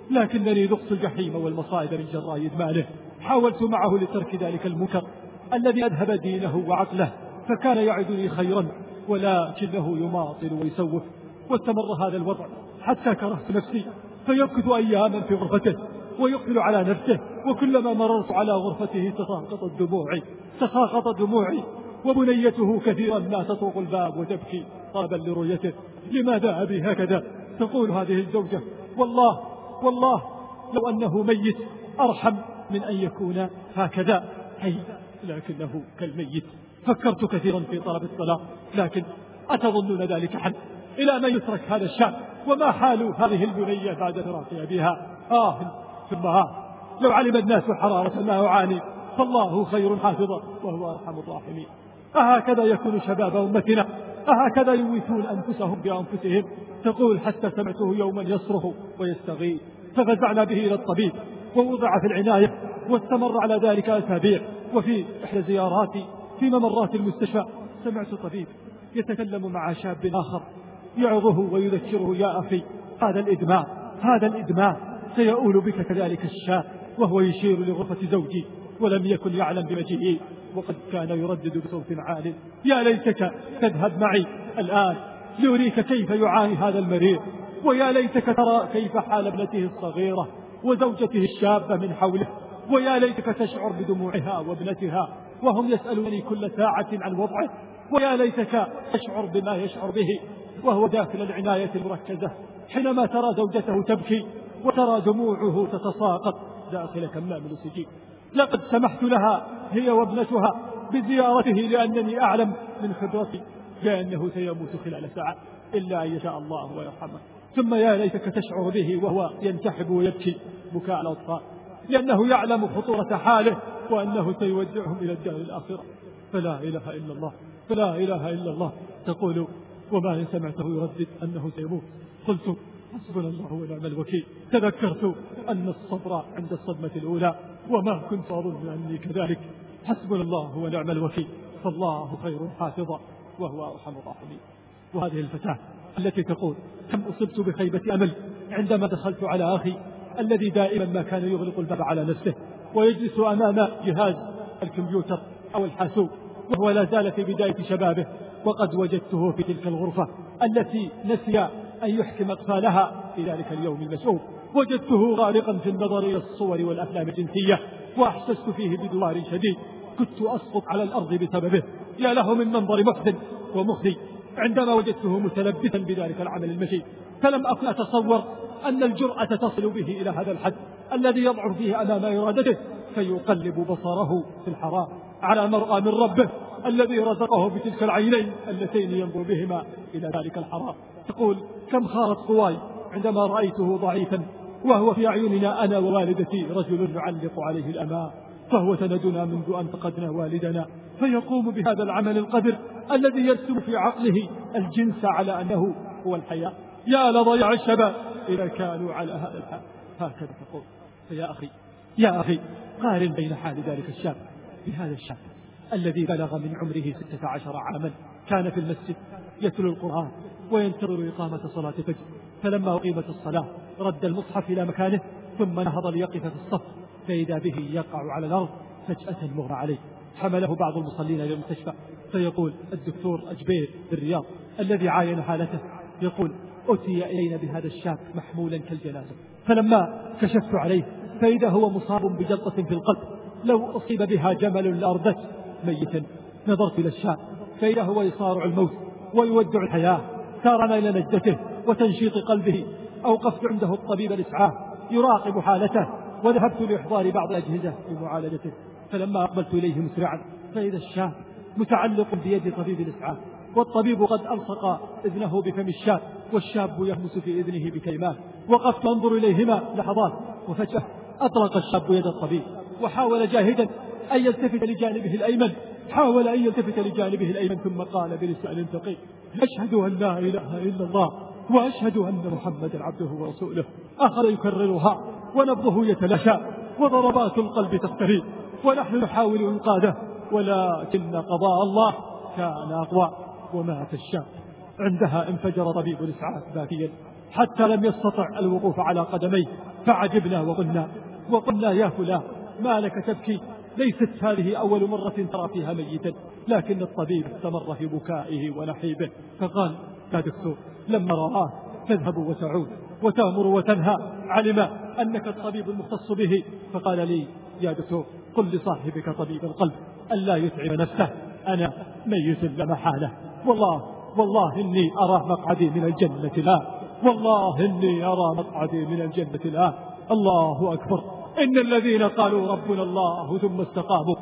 لكنني ذقت الجحيم والمصائب من جراء إدمانه. حاولت معه لترك ذلك المنكر الذي أذهب دينه وعقله، فكان يعدني خيرا ولكنه يماطل ويسوف. واستمر هذا الوضع حتى كرهت نفسي، فيمكث أياما في غرفته ويقبل على نفسه، وكلما مررت على غرفته تساقطت دموعي تساقطت دموعي وبنيته كثيرا ما تطوق الباب وتبكي طلبا لرؤيته. لماذا أبي هكذا؟ تقول هذه الزوجة: والله والله لو أنه ميت أرحم من أن يكون هكذا حي، لكنه كالميت. فكرت كثيرا في طلب الطلاق، لكن أتظنون ذلك حل؟ إلى من يترك هذا الشاب؟ وما حال هذه البنية بعد فراق أبيها؟ آه ثم آه لو علم الناس حرارة ما أعاني فالله خير حافظا وهو أرحم الراحمين. أهكذا يكون شباب أمتنا؟ أهكذا يويتون أنفسهم بأنفسهم؟ تقول: حتى سمعته يوما يصرخ ويستغيث ففزعنا به إلى الطبيب ووضع في العناية، واستمر على ذلك أسابيع. وفي إحدى زياراتي في ممرات المستشفى سمعت طبيب يتكلم مع شاب آخر يعظه ويذكره: يا أخي، هذا الإدمان هذا الإدمان سيؤول بك كذلك الشاب. وهو يشير لغرفة زوجي ولم يكن يعلم بمجيئي، وقد كان يردد بصوت عال: يا ليتك تذهب معي الآن لأريك كيف يعاني هذا المريض، ويا ليتك ترى كيف حال ابنته الصغيرة وزوجته الشابة من حوله، ويا ليتك تشعر بدموعها وابنتها وهم يسألونني كل ساعة عن وضعه، ويا ليتك تشعر بما يشعر به وهو داخل العناية المركزة حينما ترى زوجته تبكي وترى دموعه تتساقط داخل كمام الأكسجين. لقد سمحت لها هي وابنتها بزيارته لأنني أعلم من خبرتي بأنه سيموت خلال ساعة إلا أن يشاء الله ويرحمه. ثم يا ليتك تشعر به وهو ينتحب ويبكي بكاء الأطفال، لأنه يعلم خطورة حاله وأنه سيودعهم إلى الدار الآخرة. فلا إله إلا الله فلا إله إلا الله. تقول: وما إن سمعته يردد أنه سيموت. قلت: حسبنا الله ونعم الوكيل. تذكرت أن الصبر عند الصدمة الأولى، وما كنت أظن أني كذلك. حسبنا الله ونعم الوكيل، فالله خير حافظا وهو أرحم الراحمين. وهذه الفتاة التي تقول: كم أصبت بخيبة أمل عندما دخلت على أخي الذي دائما ما كان يغلق الباب على نفسه ويجلس أمام جهاز الكمبيوتر أو الحاسوب وهو لا زال في بداية شبابه، وقد وجدته في تلك الغرفة التي نسي أن يحكم أطفالها في ذلك اليوم المشؤوم. وجدته غارقا في النظر إلى الصور والأفلام الجنسية، وأحسست فيه بدوار شديد كنت أسقط على الأرض بسببه. يا له من منظر محزن ومخزي عندما وجدته متلبسا بذلك العمل المشي. فلم أكن أتصور أن الجرأة تصل به إلى هذا الحد الذي يضعف فيه أمام إرادته فيقلب بصره في الحرام على مرأى من ربه الذي رزقه بتلك العينين اللتين ينظر بهما إلى ذلك الحرام. تقول: كم خارت قواي عندما رأيته ضعيفا وهو في أعيننا أنا ووالدتي رجل يعلق عليه الأمان، فهو سندنا منذ أن فقدنا والدنا، فيقوم بهذا العمل القذر الذي يرسم في عقله الجنس على أنه هو الحياة. يا لضياع الشباب إذا كانوا على هذا الحال. هكذا تقول. فيا أخي يا أخي قارن بين حال ذلك الشاب بهذا الشاب الذي بلغ من عمره ستة عشر عاما، كان في المسجد يتلو القرآن وينتظر إقامة صلاة الفجر، فلما أقيمت الصلاة رد المصحف إلى مكانه ثم نهض ليقف في الصف، فإذا به يقع على الأرض فجأة مغمى عليه. حمله بعض المصلين إلى المستشفى، فيقول الدكتور أجبير بالرياض الذي عاين حالته يقول: أتي إلينا بهذا الشاب محمولا كالجنازة، فلما كشفت عليه فإذا هو مصاب بجلطة في القلب لو أصيب بها جمل لأردت ميتا. نظرت إلى الشاب فإذا هو يصارع الموت ويودع الحياة. سارنا إلى نجدته وتنشيط قلبه. أوقفت عنده الطبيب الإسعاف يراقب حالته، وذهبت لإحضار بعض الأجهزة لمعالجته. فلما أقبلت إليه مسرعا فإذا الشاب متعلق بيد طبيب الإسعاف، والطبيب قد ألصق إذنه بفم الشاب، والشاب يهمس في إذنه بكلمات. وقفت أنظر إليهما لحظات، وفجأة أطلق الشاب يد الطبيب وحاول جاهدا أن يلتفت لجانبه الأيمن حاول أن يلتفت لجانبه الأيمن ثم قال بلسان ثقيل: أشهد أن لا إله إلا الله وأشهد أن محمدا عبده ورسوله. أخذ يكررها ونبضه يتلاشى وضربات القلب تختفي، ونحن نحاول إنقاذه، ولكن قضاء الله كان أقوى ومات الشاب. عندها انفجر طبيب الإسعاف باكيا حتى لم يستطع الوقوف على قدميه، فعجبنا وقلنا وقلنا يا فلان ما لك تبكي؟ ليست هذه أول مرة ترى فيها ميتا. لكن الطبيب استمر في بكائه ونحيبه فقال يا دكتور لما رآه تذهب وتعود وتأمر وتنهى علم أنك الطبيب المختص به، فقال لي يا دكتور قل لصاحبك طبيب القلب ألا يتعب نفسه، أنا ميت لا محالة. والله والله إني أرى مقعدي من الجنة لا، والله إني أرى مقعدي من الجنة لا. الله أكبر. إن الذين قالوا ربنا الله ثم استقاموا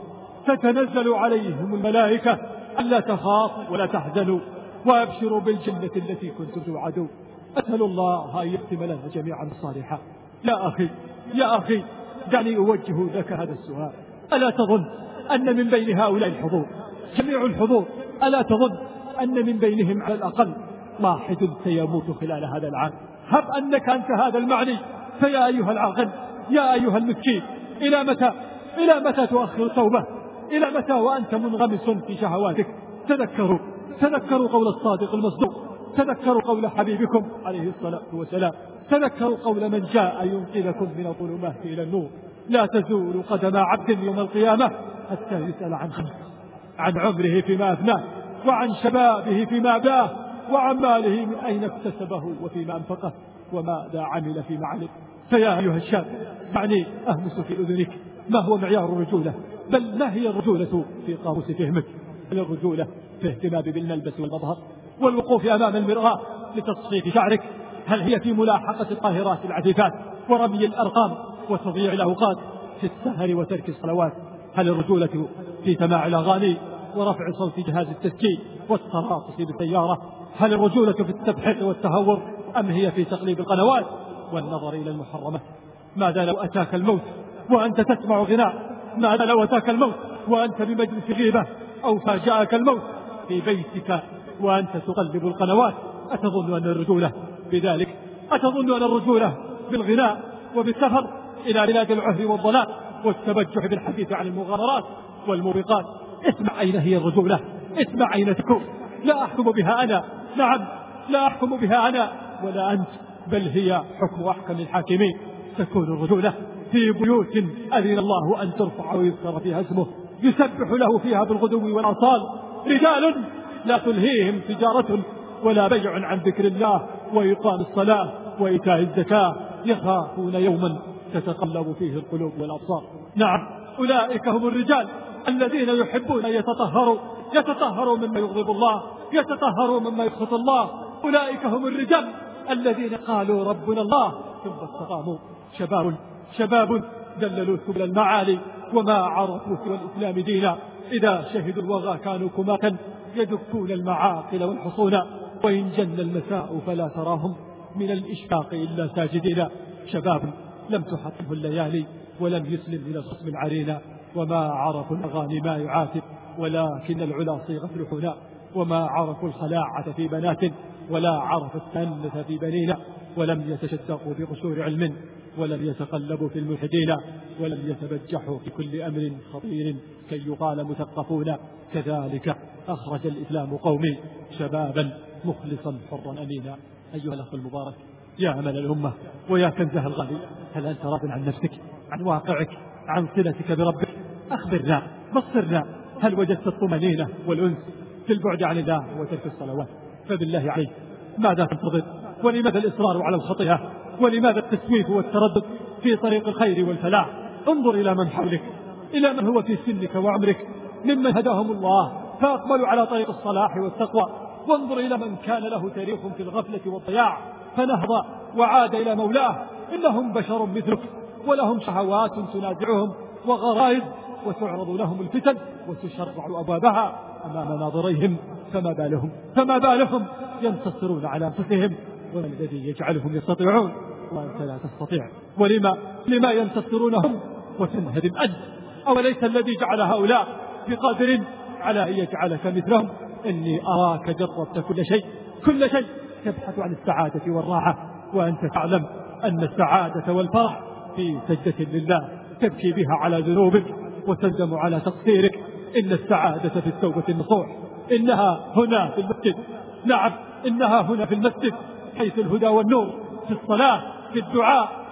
تتنزل عليهم الملائكة ألا تخافوا ولا تحزنوا وأبشروا بالجنة التي كنتم توعدون. أسأل الله أن يختم لنا جميعا الصالحات. يا أخي يا أخي دعني أوجه لك هذا السؤال، ألا تظن أن من بين هؤلاء الحضور جميع الحضور ألا تظن أن من بينهم على الأقل واحد سيموت خلال هذا العام؟ هب أنك أنت هذا المعني، فيا أيها العاقل يا أيها المسكين إلى متى إلى متى تؤخر التوبة؟ إلى متى وأنت منغمس في شهواتك؟ تذكروا تذكروا قول الصادق المصدوق، تذكروا قول حبيبكم عليه الصلاة والسلام، تذكروا قول من جاء ينقذكم من الظلمات إلى النور. لا تزول قدم عبد يوم القيامة حتى يسأل عن خمس: عن عمره فيما أفناه، وعن شبابه فيما أبلاه، وعن ماله من أين اكتسبه وفيما أنفقه، وماذا عمل فيما علم. فيا أيها الشاب معني أهمس في أذنك ما هو معيار الرجولة، بل ما هي الرجولة في قاموس فهمك؟ هل الرجولة في اهتمام بالملبس والمظهر والوقوف أمام المرآة لتصفيف شعرك؟ هل هي في ملاحقة الطاهرات العفيفات ورمي الأرقام وتضييع الأوقات في السهر وترك الصلوات؟ هل الرجولة في سماع الأغاني ورفع صوت جهاز التسجيل والتراقص بالسيارة؟ هل الرجولة في التبحث والتهور أم هي في تقليب القنوات والنظر إلى المحرمة؟ ماذا لو أتاك الموت وأنت تسمع غناء؟ ماذا لو أتاك الموت وأنت بمجلس غيبة؟ أو فاجأك الموت في بيتك وأنت تقلب القنوات؟ أتظن أن الرجولة بذلك؟ أتظن أن الرجولة بالغناء وبالسفر إلى بلاد العهر والضلال والتبجح بالحديث عن المغامرات والموبقات؟ اسمع أين هي الرجولة، اسمع أين تكون. لا أحكم بها أنا، نعم لا أحكم بها أنا ولا أنت، بل هي حكم أحكم الحاكمين. تكون الرجولة في بيوت أذن الله أن ترفع ويذكر فيها اسمه يسبح له فيها بالغدو والآصال، رجال لا تلهيهم تجارة ولا بيع عن ذكر الله وإقام الصلاة وإيتاء الزكاة، يخافون يوما تتقلب فيه القلوب والأبصار. نعم أولئك هم الرجال الذين يحبون أن يتطهروا، يتطهروا مما يغضب الله، يتطهروا مما يسخط الله. أولئك هم الرجال الذين قالوا ربنا الله ثم استقاموا. شباب شباب دللوا سبل المعالي وما عرفوا سوى الإسلام دينا، إذا شهدوا الوغى كانوا كماة يدكون المعاقل والحصون، وإن جن المساء فلا تراهم من الإشفاق إلا ساجدين. شباب لم تحطه الليالي ولم يسلم إلى الخصم العرينا، وما عرفوا الأغاني ما يعاتب ولكن العلا صيغة الحناء، وما عرفوا الخلاعة في بنات ولا عرفوا التأنث في بنينا، ولم يتشدقوا بقصور علم ولم يتقلبوا في الملحدين، ولم يتبجحوا في كل أمر خطير كي يقال مثقفون. كذلك أخرج الإسلام قومي شبابا مخلصا حرا أمينا. أيها الأخ المبارك يا أمل الأمة ويا كنزها الغالي، هل أنت راض عن نفسك، عن واقعك، عن صلتك بربك؟ أخبرنا بصرنا، هل وجدت الطمأنينة والأنس في البعد عن الله وترك الصلوات؟ فبالله عليك ماذا تنتظر؟ ولماذا الإصرار على الخطيئة؟ ولماذا التسويف والتردد في طريق الخير والفلاح؟ انظر إلى من حولك، إلى من هو في سنك وعمرك ممن هداهم الله فأقبلوا على طريق الصلاح والتقوى، وانظر إلى من كان له تاريخ في الغفلة والضياع فنهض وعاد إلى مولاه. إنهم بشر مثلك ولهم شهوات تنازعهم وغرائز، وتعرض لهم الفتن وتشرع أبوابها أمام ناظريهم، فما بالهم فما بالهم ينتصرون على أنفسهم، وما الذي يجعلهم يستطيعون وأنت لا تستطيع؟ ولما لما ينتصرونهم وتنهدم أنت؟ أوليس الذي جعل هؤلاء بقادر على أن يجعلك مثلهم؟ إني أراك جربت كل شيء كل شيء تبحث عن السعادة والراحة، وأنت تعلم أن السعادة والفرح في سجدة لله تبكي بها على ذنوبك وتندم على تقصيرك. إن السعادة في التوبة النصوح، إنها هنا في المسجد، نعم إنها هنا في المسجد، حيث الهدى والنور، في الصلاة، في الدعاء،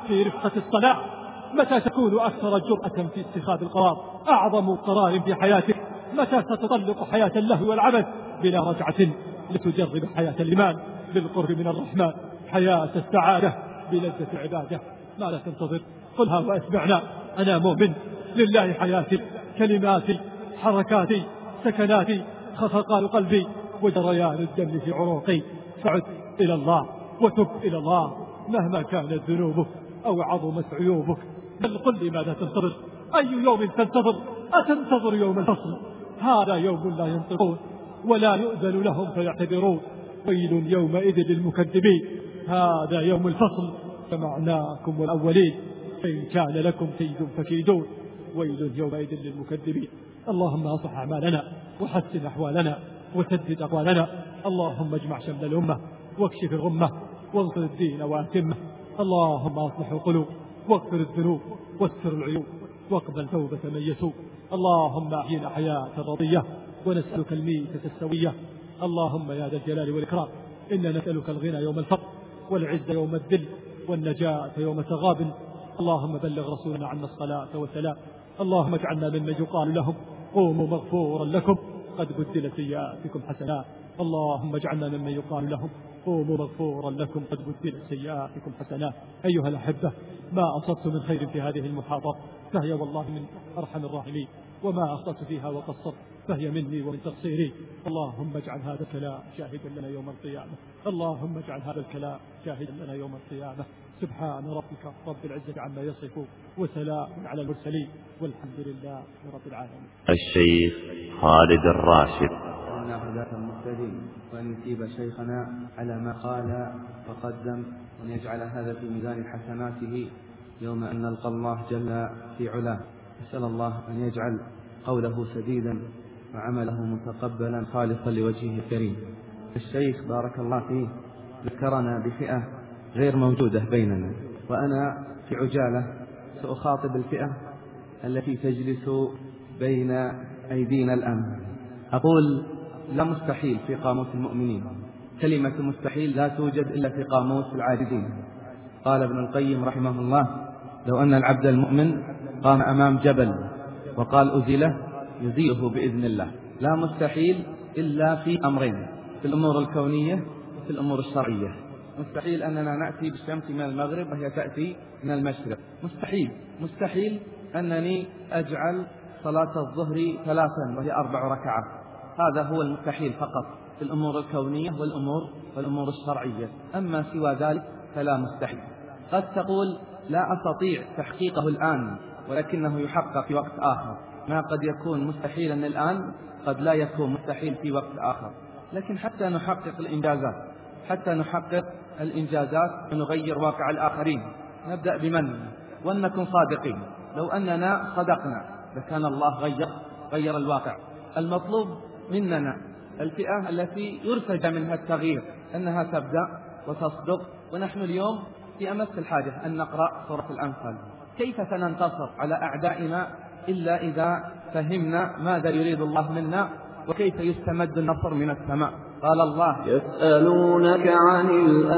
في رفقة الصلاح؟ متى تكون أكثر جرأة في اتخاذ القرار؟ أعظم قرار في حياتك؟ متى ستطلق حياة اللهو والعبث بلا رجعة لتجرب حياة الإيمان بالقرب من الرحمن، حياة السعادة بلذة العبادة؟ ما لا تنتظر؟ قلها واسمعنا. أنا مؤمن، لله حياتي، كلماتي، حركاتي، سكناتي، خفقان قلبي وجريان الدم في عروقي. فعد إلى الله وتب إلى الله مهما كانت ذنوبك أو عظمت عيوبك. بل قل لي ماذا تنتظر؟ أي يوم تنتظر؟ أتنتظر يوم الفصل؟ هذا يوم لا ينطقون ولا يؤذن لهم فيعتذرون. ويل يومئذ للمكذبين. هذا يوم الفصل فمعناكم الأولين. إن كان لكم كيد فكيدون. ويل يومئذ للمكذبين. اللهم أصلح أعمالنا وحسن أحوالنا وسدد أقوالنا. اللهم اجمع شمل الأمة واكشف الغمة وانصر الدين وأتمه. اللهم أصلح القلوب واغفر الذنوب واستر العيوب واقبل توبة من يتوب. اللهم أحينا حياة رضية ونسألك الميتة السوية. اللهم يا ذا الجلال والإكرام إنا نسألك الغنى يوم الفقر والعز يوم الذل والنجاة يوم التغابن. اللهم بلغ رسولنا عنا الصلاة والسلام. اللهم اجعلنا ممن يقال لهم قوموا مغفورا لكم قد بدلت سيئاتكم حسنات. اللهم اجعلنا ممن يقال لهم قوموا مغفورا لكم قد بدلت سيئاتكم حسنات. أيها الأحبة، ما أصبت من خير في هذه المحاضرة فهي والله من أرحم الراحمين، وما أخطأت فيها وقصرت فهي مني ومن تقصيري. اللهم اجعل هذا الكلام شاهدا لنا يوم القيامة. اللهم اجعل هذا الكلام شاهدا لنا يوم القيامة. سبحان ربك رب العزة عما يصفون وسلام على المرسلين والحمد لله رب العالمين. الشيخ خالد الراشد. وأن هداة المهتدين، وأن يثيب شيخنا على ما قال وقدم، وأن يجعل هذا في ميزان حسناته يوم أن نلقى الله جل في علاه. أسأل الله أن يجعل قوله سديدا وعمله متقبلا خالصا لوجهه الكريم. الشيخ بارك الله فيه ذكرنا بفئة غير موجودة بيننا، وأنا في عجالة سأخاطب الفئة التي تجلس بين أيدينا الآن. أقول لا مستحيل في قاموس المؤمنين. كلمة مستحيل لا توجد إلا في قاموس العاجزين. قال ابن القيم رحمه الله: لو أن العبد المؤمن قام أمام جبل وقال أزله يزيله بإذن الله. لا مستحيل إلا في أمرين: في الأمور الكونية وفي الأمور الشرعية. مستحيل أننا نأتي بالشمس من المغرب وهي تأتي من المشرق. مستحيل مستحيل أنني أجعل صلاة الظهر ثلاثا وهي أربع ركعات. هذا هو المستحيل فقط في الأمور الكونية والأمور والأمور الشرعية. أما سوى ذلك فلا مستحيل. قد تقول لا أستطيع تحقيقه الآن، ولكنه يحقق في وقت آخر. ما قد يكون مستحيلا الآن قد لا يكون مستحيل في وقت آخر. لكن حتى نحقق الإنجازات حتى نحقق الإنجازات ونغير واقع الآخرين نبدأ بمن؟ ونكن صادقين. لو أننا صدقنا لكان الله غير غير الواقع. المطلوب مننا الفئة التي يرتجى منها التغيير أنها تبدأ وتصدق. ونحن اليوم في أمس الحاجة أن نقرأ سورة الأنفال. كيف سننتصر على أعدائنا إلا إذا فهمنا ماذا يريد الله منا وكيف يستمد النصر من السماء. قال الله: يسألونك عن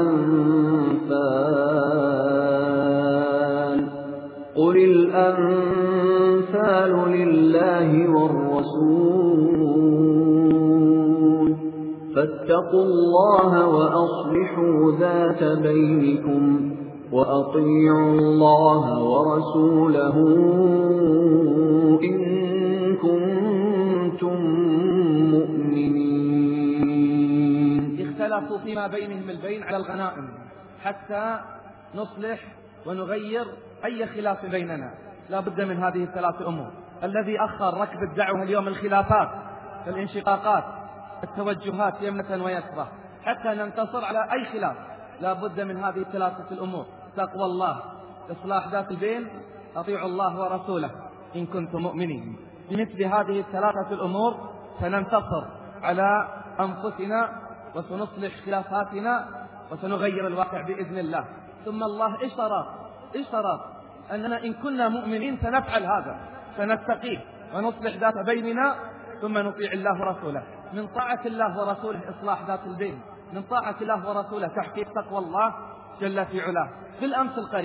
الأنفال قل الأنفال لله والرسول فاتقوا الله وأصلحوا ذات بينكم وأطيعوا الله ورسوله إن كنتم مؤمنين. اختلفوا فيما بينهم البين على الغنائم حتى نصلح ونغير أي خلاف بيننا. لا بد من هذه الثلاث أمور. الذي أخر ركب الدعوة اليوم الخلافات، الانشقاقات، التوجهات يمنة ويسرة حتى ننتصر على أي خلاف. لا بد من هذه الثلاثة الأمور: تقوى الله، إصلاح ذات البين، أطيعوا الله ورسوله إن كنتم مؤمنين. بمثل هذه الثلاثة الأمور سننتصر على أنفسنا وسنصلح خلافاتنا وسنغير الواقع بإذن الله. ثم الله اشترط اشترط أننا إن كنا مؤمنين سنفعل هذا، سنتقيه ونصلح ذات بيننا ثم نطيع الله ورسوله. من طاعة الله ورسوله إصلاح ذات البين، من طاعة الله ورسوله تحقيق تقوى الله جل في علاه. في الأمس القريب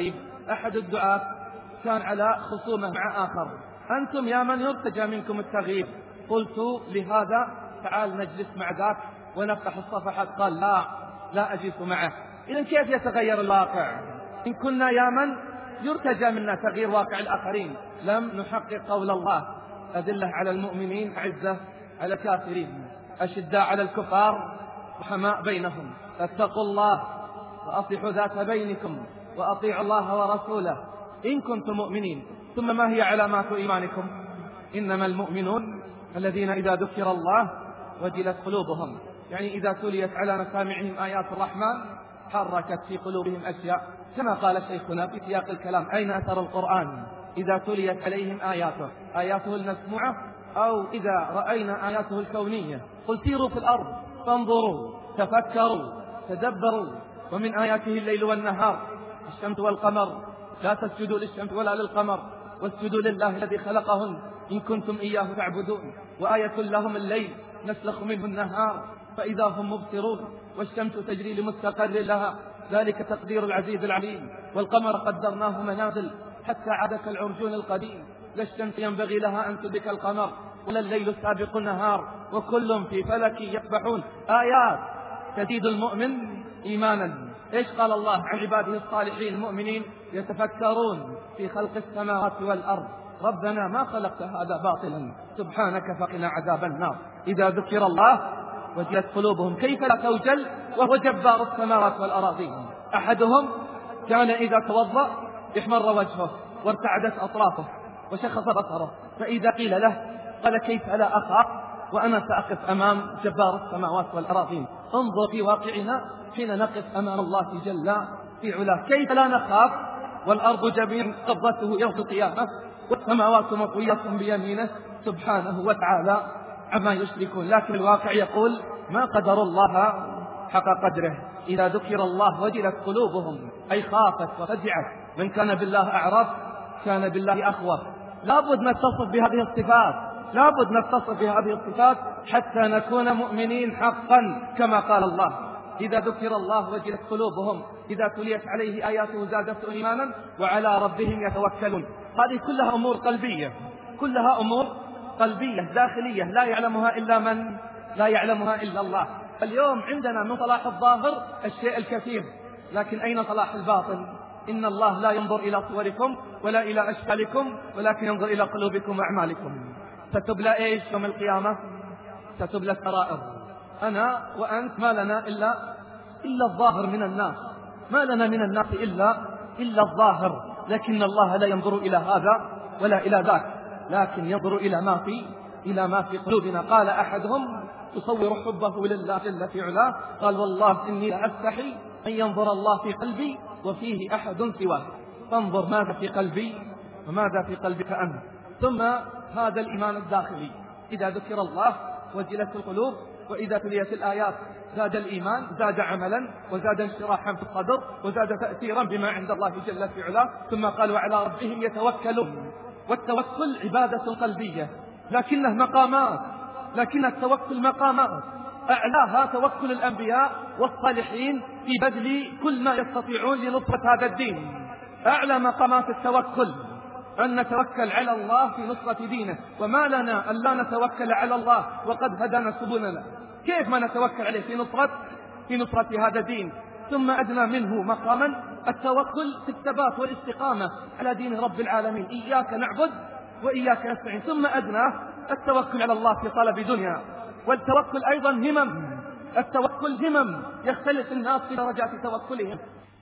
أحد الدعاة كان على خصومة مع آخر: أنتم يا من يرتجى منكم التغيير. قلت لهذا: تعال نجلس مع ذاك ونفتح الصفحات. قال: لا لا أجلس معه. إذن كيف يتغير الواقع إن كنا يا من يرتجى منا تغيير واقع الآخرين لم نحقق قول الله: أذلة على المؤمنين أعزة على الكافرين، أشداء على الكفار رحماء بينهم، فاتقوا الله وأصلحوا ذات بينكم وأطيعوا الله ورسوله إن كنتم مؤمنين. ثم ما هي علامات إيمانكم؟ إنما المؤمنون الذين إذا ذكر الله وجلت قلوبهم، يعني إذا تليت على مسامعهم آيات الرحمن حركت في قلوبهم أشياء، كما قال شيخنا في سياق الكلام: أين أثر القرآن إذا تليت عليهم آياته، آياته المسموعة أو إذا رأينا آياته الكونية؟ قل سيروا في الأرض فانظروا تفكروا تدبروا، ومن آياته الليل والنهار الشمس والقمر، لا تسجدوا للشمس ولا للقمر واسجدوا لله الذي خلقهن إن كنتم إياه تعبدون. وآية لهم الليل نسلخ منه النهار فإذا هم مبصرون، والشمس تجري لمستقر لها ذلك تقدير العزيز العليم، والقمر قدرناه منازل حتى عاد كالعرجون القديم، لا الشمس ينبغي لها أن تدرك القمر ولا الليل سابق النهار وكل في فلك يسبحون. آيات تزيد المؤمن إيمانا. إيش قال الله عن عباده الصالحين المؤمنين؟ يتفكرون في خلق السماوات والأرض ربنا ما خلقت هذا باطلا سبحانك فقنا عذاب النار. إذا ذكر الله وجلت قلوبهم. كيف لا توجل وهو جبار السماوات والأراضين؟ أحدهم كان إذا توضأ احمر وجهه وارتعدت أطرافه وشخص بصره، فإذا قيل له قال: كيف لا أخاف وأنا سأقف أمام جبار السماوات والأراضين؟ انظر في واقعنا حين نقف أمام الله جل في علاه، كيف لا نخاف والأرض جميع قبضته يوم القيامة والسماوات مطوية بيمينه سبحانه وتعالى عما يشركون. لكن الواقع يقول: ما قدر الله حق قدره. إذا ذكر الله وجلت قلوبهم، أي خافت وفزعت. من كان بالله أعرف كان بالله أخوف. لابد نتصف بهذه الصفات، لابد نتصف بهذه الصفات حتى نكون مؤمنين حقا كما قال الله: إذا ذكر الله وجلت قلوبهم، إذا تليت عليه آياته زادته إيمانا وعلى ربهم يتوكلون. هذه كلها أمور قلبية، كلها أمور قلبية داخلية لا يعلمها إلا من؟ لا يعلمها إلا الله. اليوم عندنا من صلاح الظاهر الشيء الكثير، لكن أين صلاح الباطن؟ إن الله لا ينظر إلى صوركم ولا إلى أشكالكم ولكن ينظر إلى قلوبكم وأعمالكم. ستبلى إيش يوم القيامة؟ ستبلى السرائر. أنا وأنت ما لنا إلا إلا الظاهر من الناس، ما لنا من الناس إلا إلا الظاهر، لكن الله لا ينظر إلى هذا ولا إلى ذاك، لكن ينظر إلى ما في إلى ما في قلوبنا. قال أحدهم تصور حبه لله جل في علاه، قال: والله إني لأستحي أن ينظر الله في قلبي وفيه أحد سواه. فانظر ماذا في قلبي وماذا في قلبك أنت. ثم هذا الإيمان الداخلي، إذا ذكر الله وجلت القلوب وإذا تليت الآيات زاد الإيمان، زاد عملا وزاد انشراحا في الصدر وزاد تأثيرا بما عند الله جل في علاه. ثم قال: وعلى ربهم يتوكلون. والتوكل عبادة قلبية لكنه مقامات، لكن التوكل مقامات، أعلاها توكل الأنبياء والصالحين في بذل كل ما يستطيعون لنصرة هذا الدين. أعلى مقامات التوكل أن نتوكل على الله في نصرة دينه. وما لنا أن لا نتوكل على الله وقد هدانا سبلنا؟ كيف ما نتوكل عليه في نصرة في نصرة هذا الدين؟ ثم أدنى منه مقاما التوكل في الثبات والاستقامة على دين رب العالمين، إياك نعبد وإياك نستعين. ثم أدنى التوكل على الله في طلب دنيا، والتوكل أيضا همم، التوكل همم، يختلف الناس في درجات توكلهم.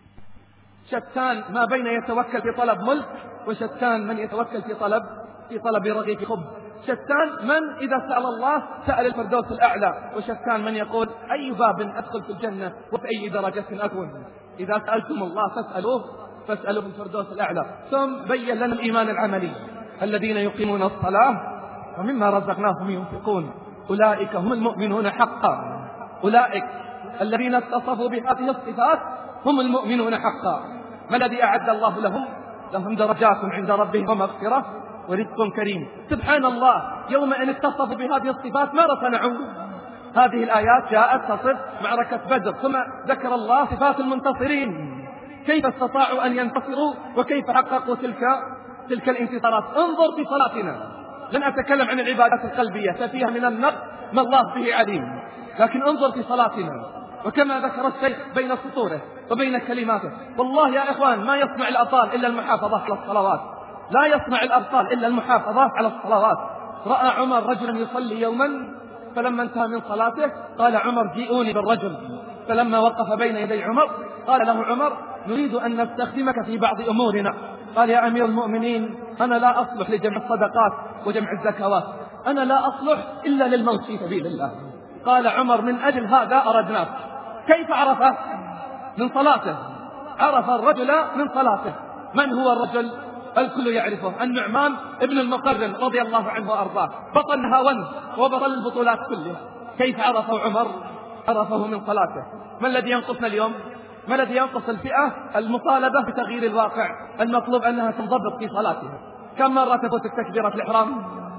شتان ما بين يتوكل في طلب ملك وشتان من يتوكل في طلب في طلب رغيف خبز. شتان من إذا سأل الله سأل الفردوس الأعلى، وشتان من يقول: أي باب أدخل في الجنة وفي أي درجة أكون؟ إذا سألتم الله فاسألوه فاسألوا في الفردوس الأعلى. ثم بين لنا الإيمان العملي: الذين يقيمون الصلاة ومما رزقناهم ينفقون أولئك هم المؤمنون حقا. أولئك الذين اتصفوا بهذه الصفات هم المؤمنون حقا. ما الذي أعد الله لهم؟ لهم درجات عند ربهم ومغفرة ورزق كريم. سبحان الله، يوم أن اتصفوا بهذه الصفات ماذا صنعوا؟ هذه الآيات جاءت تصف معركة بدر، ثم ذكر الله صفات المنتصرين. كيف استطاعوا أن ينتصروا وكيف حققوا تلك تلك الانتصارات. انظر في صلاتنا، لن أتكلم عن العبادات القلبية ففيها من النقص ما الله به عليم، لكن انظر في صلاتنا وكما ذكر الشيخ بين سطوره وبين كلماته. والله يا إخوان ما يصنع الأبطال إلا المحافظة على الصلوات، لا يصنع الأبطال إلا المحافظة على الصلوات. رأى عمر رجلا يصلي يوما، فلما انتهى من صلاته قال عمر جيئوني بالرجل، فلما وقف بين يدي عمر قال له عمر نريد أن نستخدمك في بعض أمورنا. قال يا أمير المؤمنين أنا لا أصلح لجمع الصدقات وجمع الزكوات، أنا لا أصلح إلا للموت في سبيل الله. قال عمر من أجل هذا أردناك. كيف عرفه؟ من صلاته، عرف الرجل من صلاته. من هو الرجل؟ الكل يعرفه، النعمان ابن المقرن رضي الله عنه وأرضاه، بطل نهاوند وبطل البطولات كلها. كيف عرفه عمر؟ عرفه من صلاته. ما الذي ينقصنا اليوم؟ ما الذي ينقص الفئة؟ المطالبة بتغيير الواقع. المطلوب أنها تنضبط في صلاتها. كم مرة تفوتك تكبيرة الإحرام؟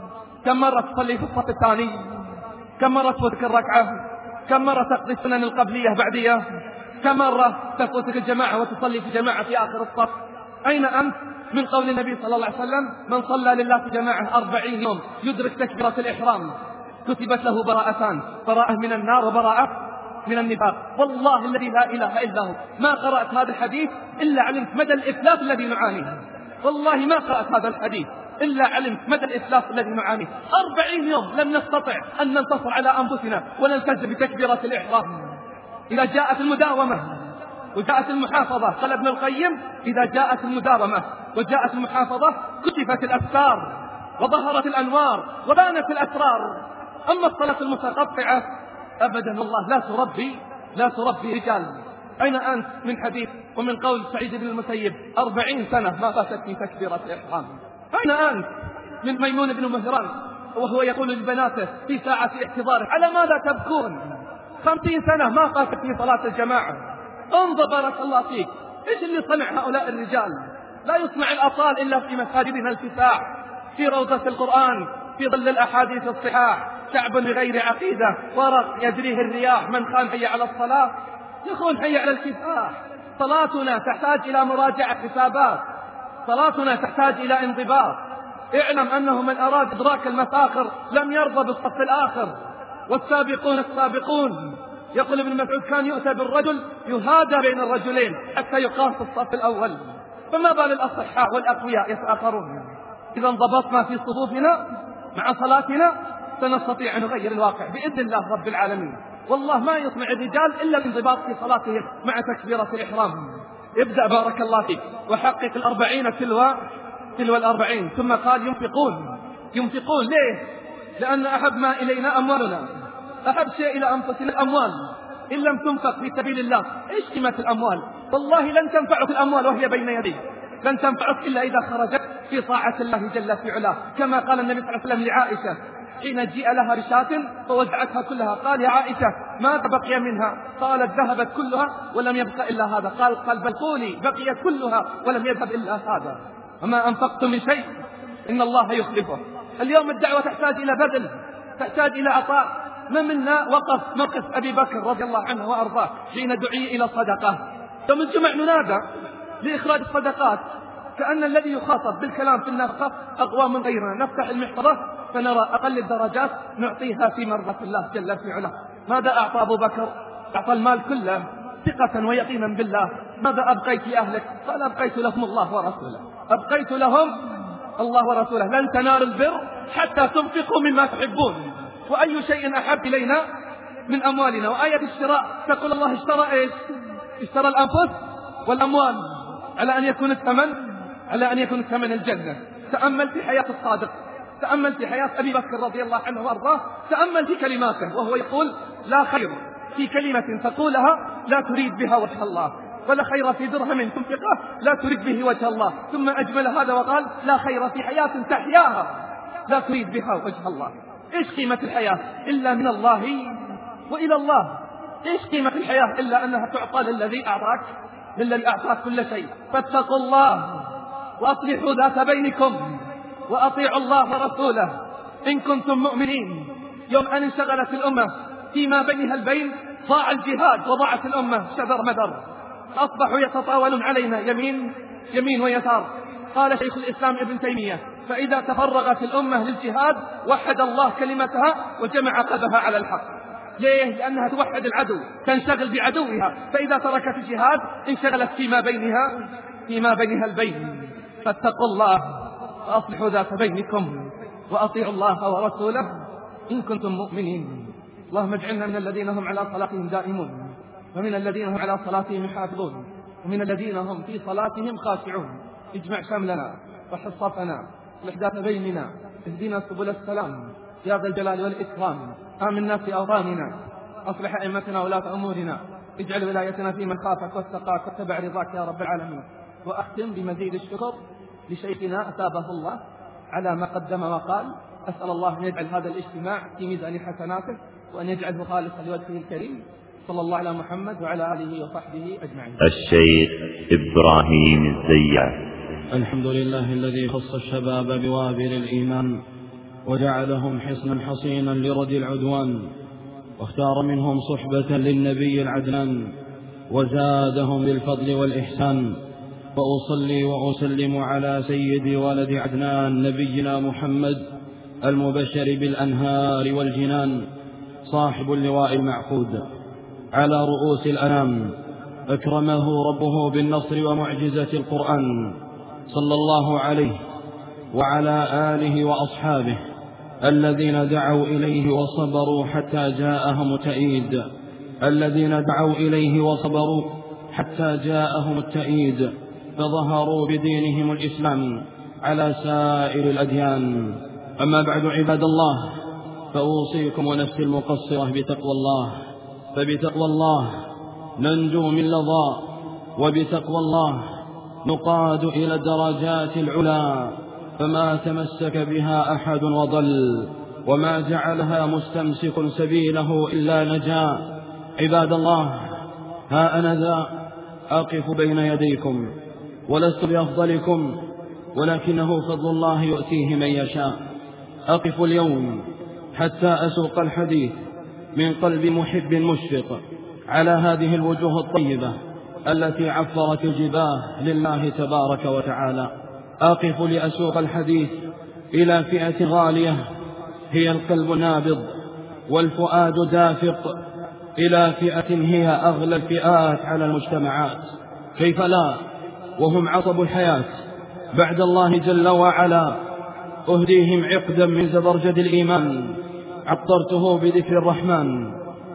كم مرة تصلي في الصف الثاني؟ كم مرة تفوتك الركعة؟ كم مرة تقضي السنن القبلية بعدية؟ كم مرة تفوتك الجماعة وتصلي في جماعة في آخر الصف؟ أين أنت من قول النبي صلى الله عليه وسلم من صلى لله في جماعة أربعين يوم يدرك تكبيرة الإحرام كتبت له براءتان، براءة من النار وبراءة من النفاق. والله الذي لا إله إلا هو ما قرأت هذا الحديث إلا علمت مدى الإفلاس الذي نعانيه. والله ما قرأت هذا الحديث إلا علمت مدى الإفلاس الذي نعانيه. أربعين يوم لم نستطع أن ننتصر على أنفسنا ونلتزم بتكبيرة الإحرام. إذا جاءت المداومة وجاءت المحافظة، قال ابن القيم إذا جاءت المداومة وجاءت المحافظة كشفت الأستار وظهرت الأنوار وبانت الأسرار. أما الصلاة المتقطعة أبدا والله لا تربي لا تربي رجال. أين أنت من حديث ومن قول سعيد بن المسيب أربعين سنة ما فاتتني تكبيرة الإحرام؟ أين أنت من ميمون بن مهران وهو يقول لبناته في ساعة احتضاره على ماذا تبكون؟ خمسين سنة ما فاتتني صلاة الجماعة. انظر بارك الله فيك إيش اللي صنع هؤلاء الرجال. لا يصنع الأطفال إلا في مساجدنا الفساح، في روضة القرآن، في ظل الأحاديث الصحاح، شعب بغير عقيدة ورق يجريه الرياح. من خان حي على الصلاة يخون حي على الكفاح. صلاتنا تحتاج إلى مراجعة حسابات، صلاتنا تحتاج إلى انضباط. اعلم أنه من أراد إدراك المفاخر لم يرضى بالصف الآخر. والسابقون السابقون يقول ابن مسعود كان يؤتى بالرجل يهادى بين الرجلين حتى يقام في الصف الأول، فما بال الأصحاء والأقوياء يتآخرون. إذا انضبطنا في صفوفنا مع صلاتنا سنستطيع أن نغير الواقع بإذن الله رب العالمين. والله ما يصنع الرجال إلا الانضباط في صلاتهم مع تكبيرة الإحرام. ابدأ بارك الله فيك وحقق الأربعين تلو تلو الأربعين. ثم قال ينفقون ينفقون ليه؟ لأن أحب ما إلينا أموالنا، أحب شيء إلى أنفسنا الأموال. إن لم تنفق في سبيل الله إيش قيمة الأموال؟ والله لن تنفعك الأموال وهي بين يديك، لن تنفعك إلا إذا خرجت في طاعة الله جل في علاه. كما قال النبي صلى الله عليه وسلم لعائشة حين جيء لها بشاة فوزعتها كلها قال يا عائشة ماذا بقي منها؟ قالت ذهبت كلها ولم يبق إلا هذا. قال قال بل قولي بقيت كلها ولم يذهب إلا هذا. وما أنفقتم من شيء إن الله يخلفه. اليوم الدعوة تحتاج إلى بذل، تحتاج إلى عطاء. ما منا وقف موقف أبي بكر رضي الله عنه وأرضاه حين دعي إلى الصدقة. يوم الجمع ننادى لإخراج الصدقات كأن الذي يخاطب بالكلام في النفقة أقوى من غيرنا. نفتح المحفظة فنرى أقل الدرجات نعطيها في مرضى الله جل في علاه. ماذا أعطى أبو بكر؟ أعطى المال كله ثقة ويقينا بالله. ماذا أبقيت لأهلك؟ قال أبقيت لهم الله ورسوله، أبقيت لهم الله ورسوله. لن تنالوا البر حتى تنفقوا مما تحبون. وأي شيء أحب إلينا من أموالنا؟ وآية الشراء تقول الله اشترى إيش؟ اشترى الأنفس والأموال على أن يكون الثمن على أن يكون الثمن الجنة. تأمل في حياة الصادق، تأمل في حياة أبي بكر رضي الله عنه وأرضاه، تأمل في كلماته وهو يقول لا خير في كلمة تقولها لا تريد بها وجه الله، ولا خير في درهم تنفقه لا تريد به وجه الله. ثم أجمل هذا وقال لا خير في حياة تحياها لا تريد بها وجه الله. إيش قيمة الحياة إلا من الله وإلى الله؟ إيش قيمة الحياة إلا أنها تعطى للذي أعطاك للذي أعطاك كل شيء. فاتقوا الله وأصلحوا ذات بينكم وأطيعوا الله ورسوله إن كنتم مؤمنين. يوم أن انشغلت الأمة فيما بينها البين ضاع الجهاد وضاعت الأمة شذر مذر. أصبحوا يتطاولون علينا يمين يمين ويسار. قال شيخ الإسلام ابن تيمية: فإذا تفرغت الأمة للجهاد وحد الله كلمتها وجمع قلبها على الحق. ليه؟ لأنها توحد العدو، تنشغل بعدوها، فإذا تركت الجهاد انشغلت فيما بينها فيما بينها البين. فاتقوا الله وأصلحوا ذات بينكم وأطيعوا الله ورسوله إن كنتم مؤمنين. اللهم اجعلنا من الذين هم على صلاتهم دائمون، ومن الذين هم على صلاتهم يحافظون، ومن الذين هم في صلاتهم خاشعون. اجمع شملنا وحص صفنا واحداث بيننا، اهدنا سبل السلام يا ذا الجلال والإكرام. آمنا في أوطاننا، أصلح أئمتنا ولاة أمورنا، اجعل ولايتنا في من خافك واتقاك واتبع رضاك يا رب العالمين. وأختم بمزيد الشكر لشيخنا أثابه الله على ما قدم وقال. أسأل الله أن يجعل هذا الاجتماع في ميزان حسناته وأن يجعله خالصا لوجهه الكريم. صلى الله على محمد وعلى آله وصحبه أجمعين. الشيخ إبراهيم الزيات. الحمد لله الذي خص الشباب بوابل الإيمان وجعلهم حصنا حصينا لرد العدوان، واختار منهم صحبة للنبي العدنان، وزادهم بالفضل والإحسان. وأصلي وأسلم على سيد ولد عدنان نبينا محمد المبشر بالأنهار والجنان، صاحب اللواء المعقود على رؤوس الأنام، أكرمه ربه بالنصر ومعجزة القرآن، صلى الله عليه وعلى آله وأصحابه الذين دعوا إليه وصبروا حتى جاءهم التأييد الذين دعوا إليه وصبروا حتى جاءهم التأييد فظهروا بدينهم الإسلام على سائر الأديان. أما بعد عباد الله، فأوصيكم ونفسي المقصرة بتقوى الله، فبتقوى الله ننجو من لظى، وبتقوى الله نقاد إلى الدرجات العلا، فما تمسك بها أحد وضل، وما جعلها مستمسك سبيله إلا نجا. عباد الله، ها أنا ذا أقف بين يديكم، ولست بأفضلكم، ولكنه فضل الله يؤتيه من يشاء. أقف اليوم حتى أسوق الحديث من قلب محب مشفق على هذه الوجوه الطيبة التي عفرت الجباه لله تبارك وتعالى. أقف لأسوق الحديث إلى فئة غالية هي القلب نابض والفؤاد دافق، إلى فئة هي أغلى الفئات على المجتمعات، كيف لا وهم عصب الحياة بعد الله جل وعلا. أهديهم عقدا من زبرجد الإيمان، عطرته بذكر الرحمن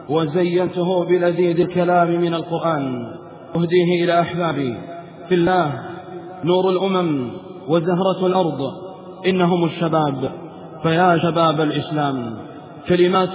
وزينته بلذيذ الكلام من القرآن. أهديه إلى أحبابي في الله، نور الأمم وزهرة الأرض، إنهم الشباب. فيا شباب الإسلام، كلمات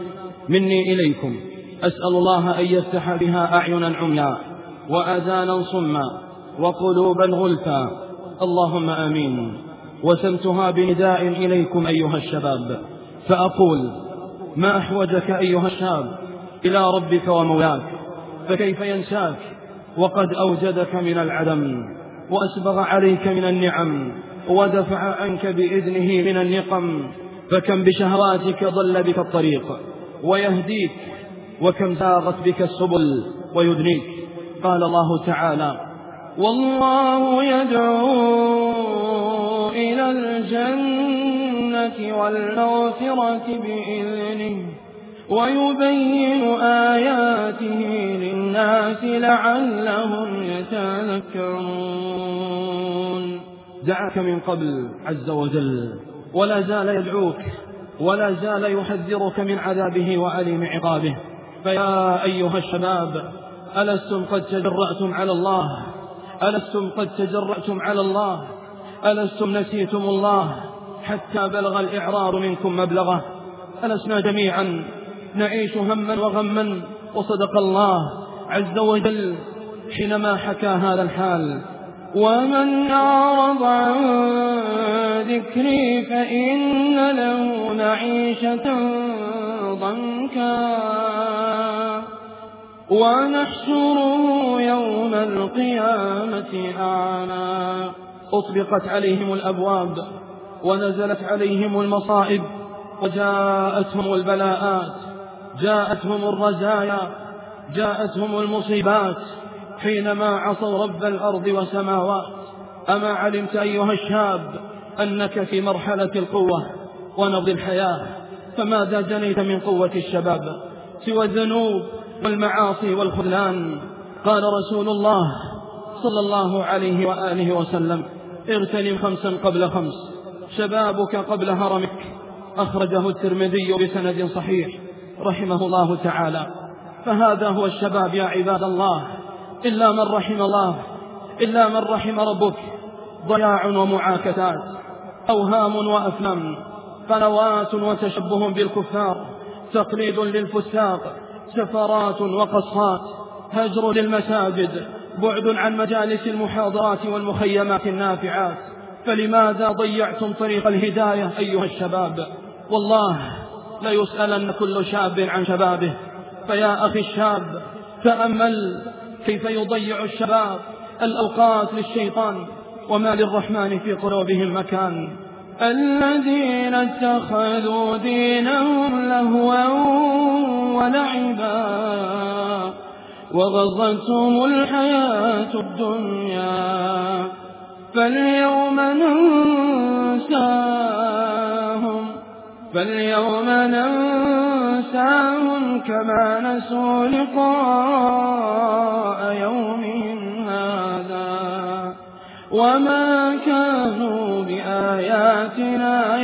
مني إليكم أسأل الله أن يفتح بها أعينا عمياء وآذانا صما وقلوبا غلفا، اللهم آمين. وسمتها بنداء إليكم أيها الشباب، فأقول: ما أحوجك أيها الشاب إلى ربك ومولاك، فكيف ينساك وقد أوجدك من العدم وأسبغ عليك من النعم ودفع عنك بإذنه من النقم. فكم بشهواتك ضل بك الطريق ويهديك، وكم زاغت بك السبل ويدنيك. قال الله تعالى: والله يدعو إلى الجنة والمغفرة بإذنه ويبين آياته للناس لعلهم يتذكرون. دعاك من قبل عز وجل ولا زال يدعوك ولا زال يحذرك من عذابه وأليم عقابه. فيا أيها الشباب، ألستم قد تجرأتم على الله؟ ألستم قد تجرأتم على الله؟ ألستم نسيتم الله حتى بلغ الإعراض منكم مبلغه؟ ألسنا جميعا نعيش هما وغما؟ وصدق الله عز وجل حينما حكى هذا الحال: ومن أعرض عن ذكري فإن له معيشة ضنكا ونحشره يوم القيامة أعمى. أطبقت عليهم الأبواب ونزلت عليهم المصائب وجاءتهم البلاءات، جاءتهم الرزايا، جاءتهم المصيبات، حينما عصوا رب الأرض والسماوات. أما علمت أيها الشاب أنك في مرحلة القوة ونضج الحياة؟ فماذا جنيت من قوة الشباب سوى الذنوب والمعاصي والخذلان؟ قال رسول الله صلى الله عليه وآله وسلم: اغتنم خمسا قبل خمس، شبابك قبل هرمك. أخرجه الترمذي بسند صحيح رحمه الله تعالى. فهذا هو الشباب يا عباد الله، إلا من رحم الله، إلا من رحم ربك. ضياع ومعاكسات، أوهام وأفلام، قنوات وتشبه بالكفار، تقليد للفساق، سفرات وقصات، هجر للمساجد، بعد عن مجالس المحاضرات والمخيمات النافعات. فلماذا ضيعتم طريق الهداية أيها الشباب؟ والله ليسألن كل شاب عن شبابه. فيا أخي الشاب، تأمل كيف يضيع الشباب الأوقات للشيطان وما للرحمن في قلوبهم مكان. الذين اتخذوا دينهم لهوا ولعبا وغرتهم الحياة الدنيا فاليوم ننساهم فاليوم ننساهم كما نسوا لقاء يومهم هذا وما كانوا بآياتنا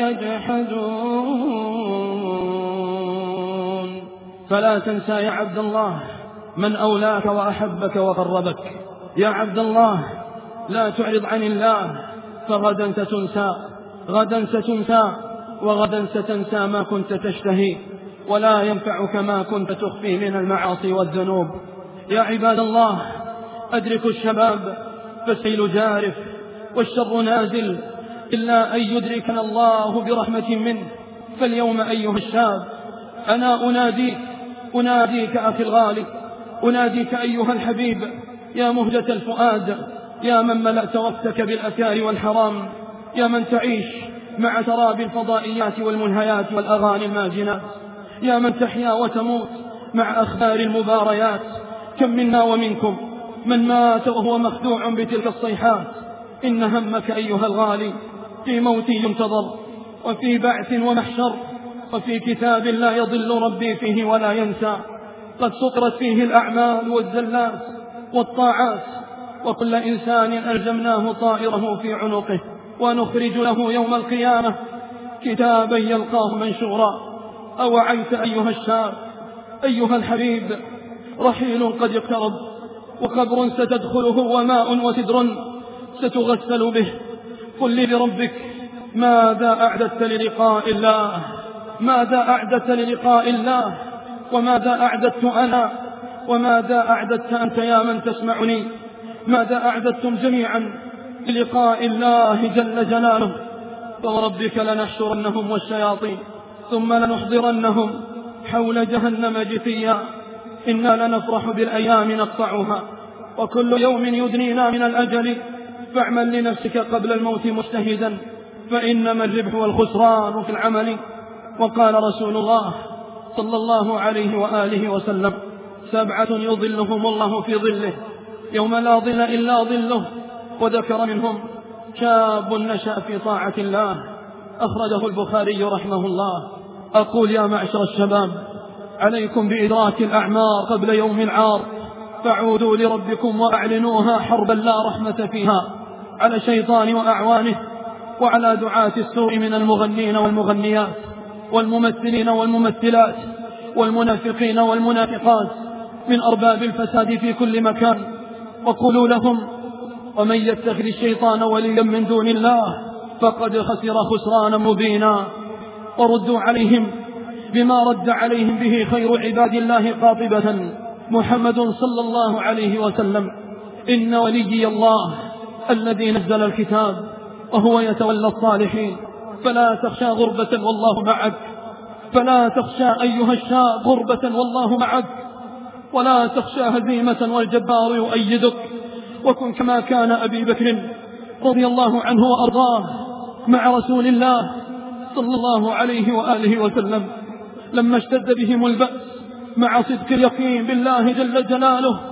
يجحدون. فلا تنسى يا عبد الله من أولاك وأحبك وقربك. يا عبد الله لا تعرض عن الله، فغدا ستنسى، غدا ستنسى، وغدا ستنسى ما كنت تشتهي، ولا ينفعك ما كنت تخفي من المعاصي والذنوب. يا عباد الله، أدركوا الشباب فالسيل جارف والشر نازل، إلا أن يدركنا الله برحمة منه. فاليوم أيها الشاب أنا أناديك أناديك أخي الغالي، أناديك أيها الحبيب، يا مهجة الفؤاد، يا من ملأت وقتك بالأفكار والحرام، يا من تعيش مع تراب الفضائيات والمنهيات والأغاني الماجنات، يا من تحيا وتموت مع أخبار المباريات. كم منا ومنكم من مات وهو مخدوع بتلك الصيحات. إن همك أيها الغالي في موت ينتظر، وفي بعث ومحشر، وفي كتاب لا يضل ربي فيه ولا ينسى. قد سطرت فيه الأعمال والزلات والطاعات، وكل إنسان ألزمناه طائره في عنقه، ونخرج له يوم القيامة كتابا يلقاه منشورا. أوعيت أيها الشاب أيها الحبيب، رحيل قد اقترب، وقبر ستدخله وماء وسدر ستغسل به. قل لي بربك، ماذا أعددت للقاء الله؟ ماذا أعددت للقاء الله؟ وماذا أعددت أنا؟ وماذا أعددت أنت يا من تسمعني؟ ماذا أعددتم جميعا للقاء الله جل جلاله؟ فوربك لنحشرنهم والشياطين ثم لنحضرنهم حول جهنم جثيا. إنا لنفرح بالأيام نقطعها، وكل يوم يدنينا من الأجل. فاعمل لنفسك قبل الموت مجتهدا، فإنما الربح والخسران في العمل. وقال رسول الله صلى الله عليه وآله وسلم: سبعة يظلهم الله في ظله يوم لا ظل إلا ظله. وذكر منهم شاب نشأ في طاعة الله. أخرجه البخاري رحمه الله. أقول يا معشر الشباب، عليكم بإدراك الأعمار قبل يوم العار، فعودوا لربكم وأعلنوها حربا لا رحمة فيها على الشيطان وأعوانه، وعلى دعاة السوء من المغنين والمغنيات والممثلين والممثلات والمنافقين والمنافقات من أرباب الفساد في كل مكان. وقولوا لهم: ومن يتخذ الشيطان وليا من دون الله فقد خسر خسرانا مبينا. وردوا عليهم بما رد عليهم به خير عباد الله قاطبة محمد صلى الله عليه وسلم: إن وليي الله الذي نزل الكتاب وهو يتولى الصالحين، فلا تخشى غربة والله معك. فلا تخشى أيها الشاب غربة والله معك، ولا تخشى هزيمة والجبار يؤيدك. وكن كما كان أبي بكر رضي الله عنه وأرضاه مع رسول الله صلى الله عليه وآله وسلم لما اشتد بهم البأس، مع صدق اليقين بالله جل جلاله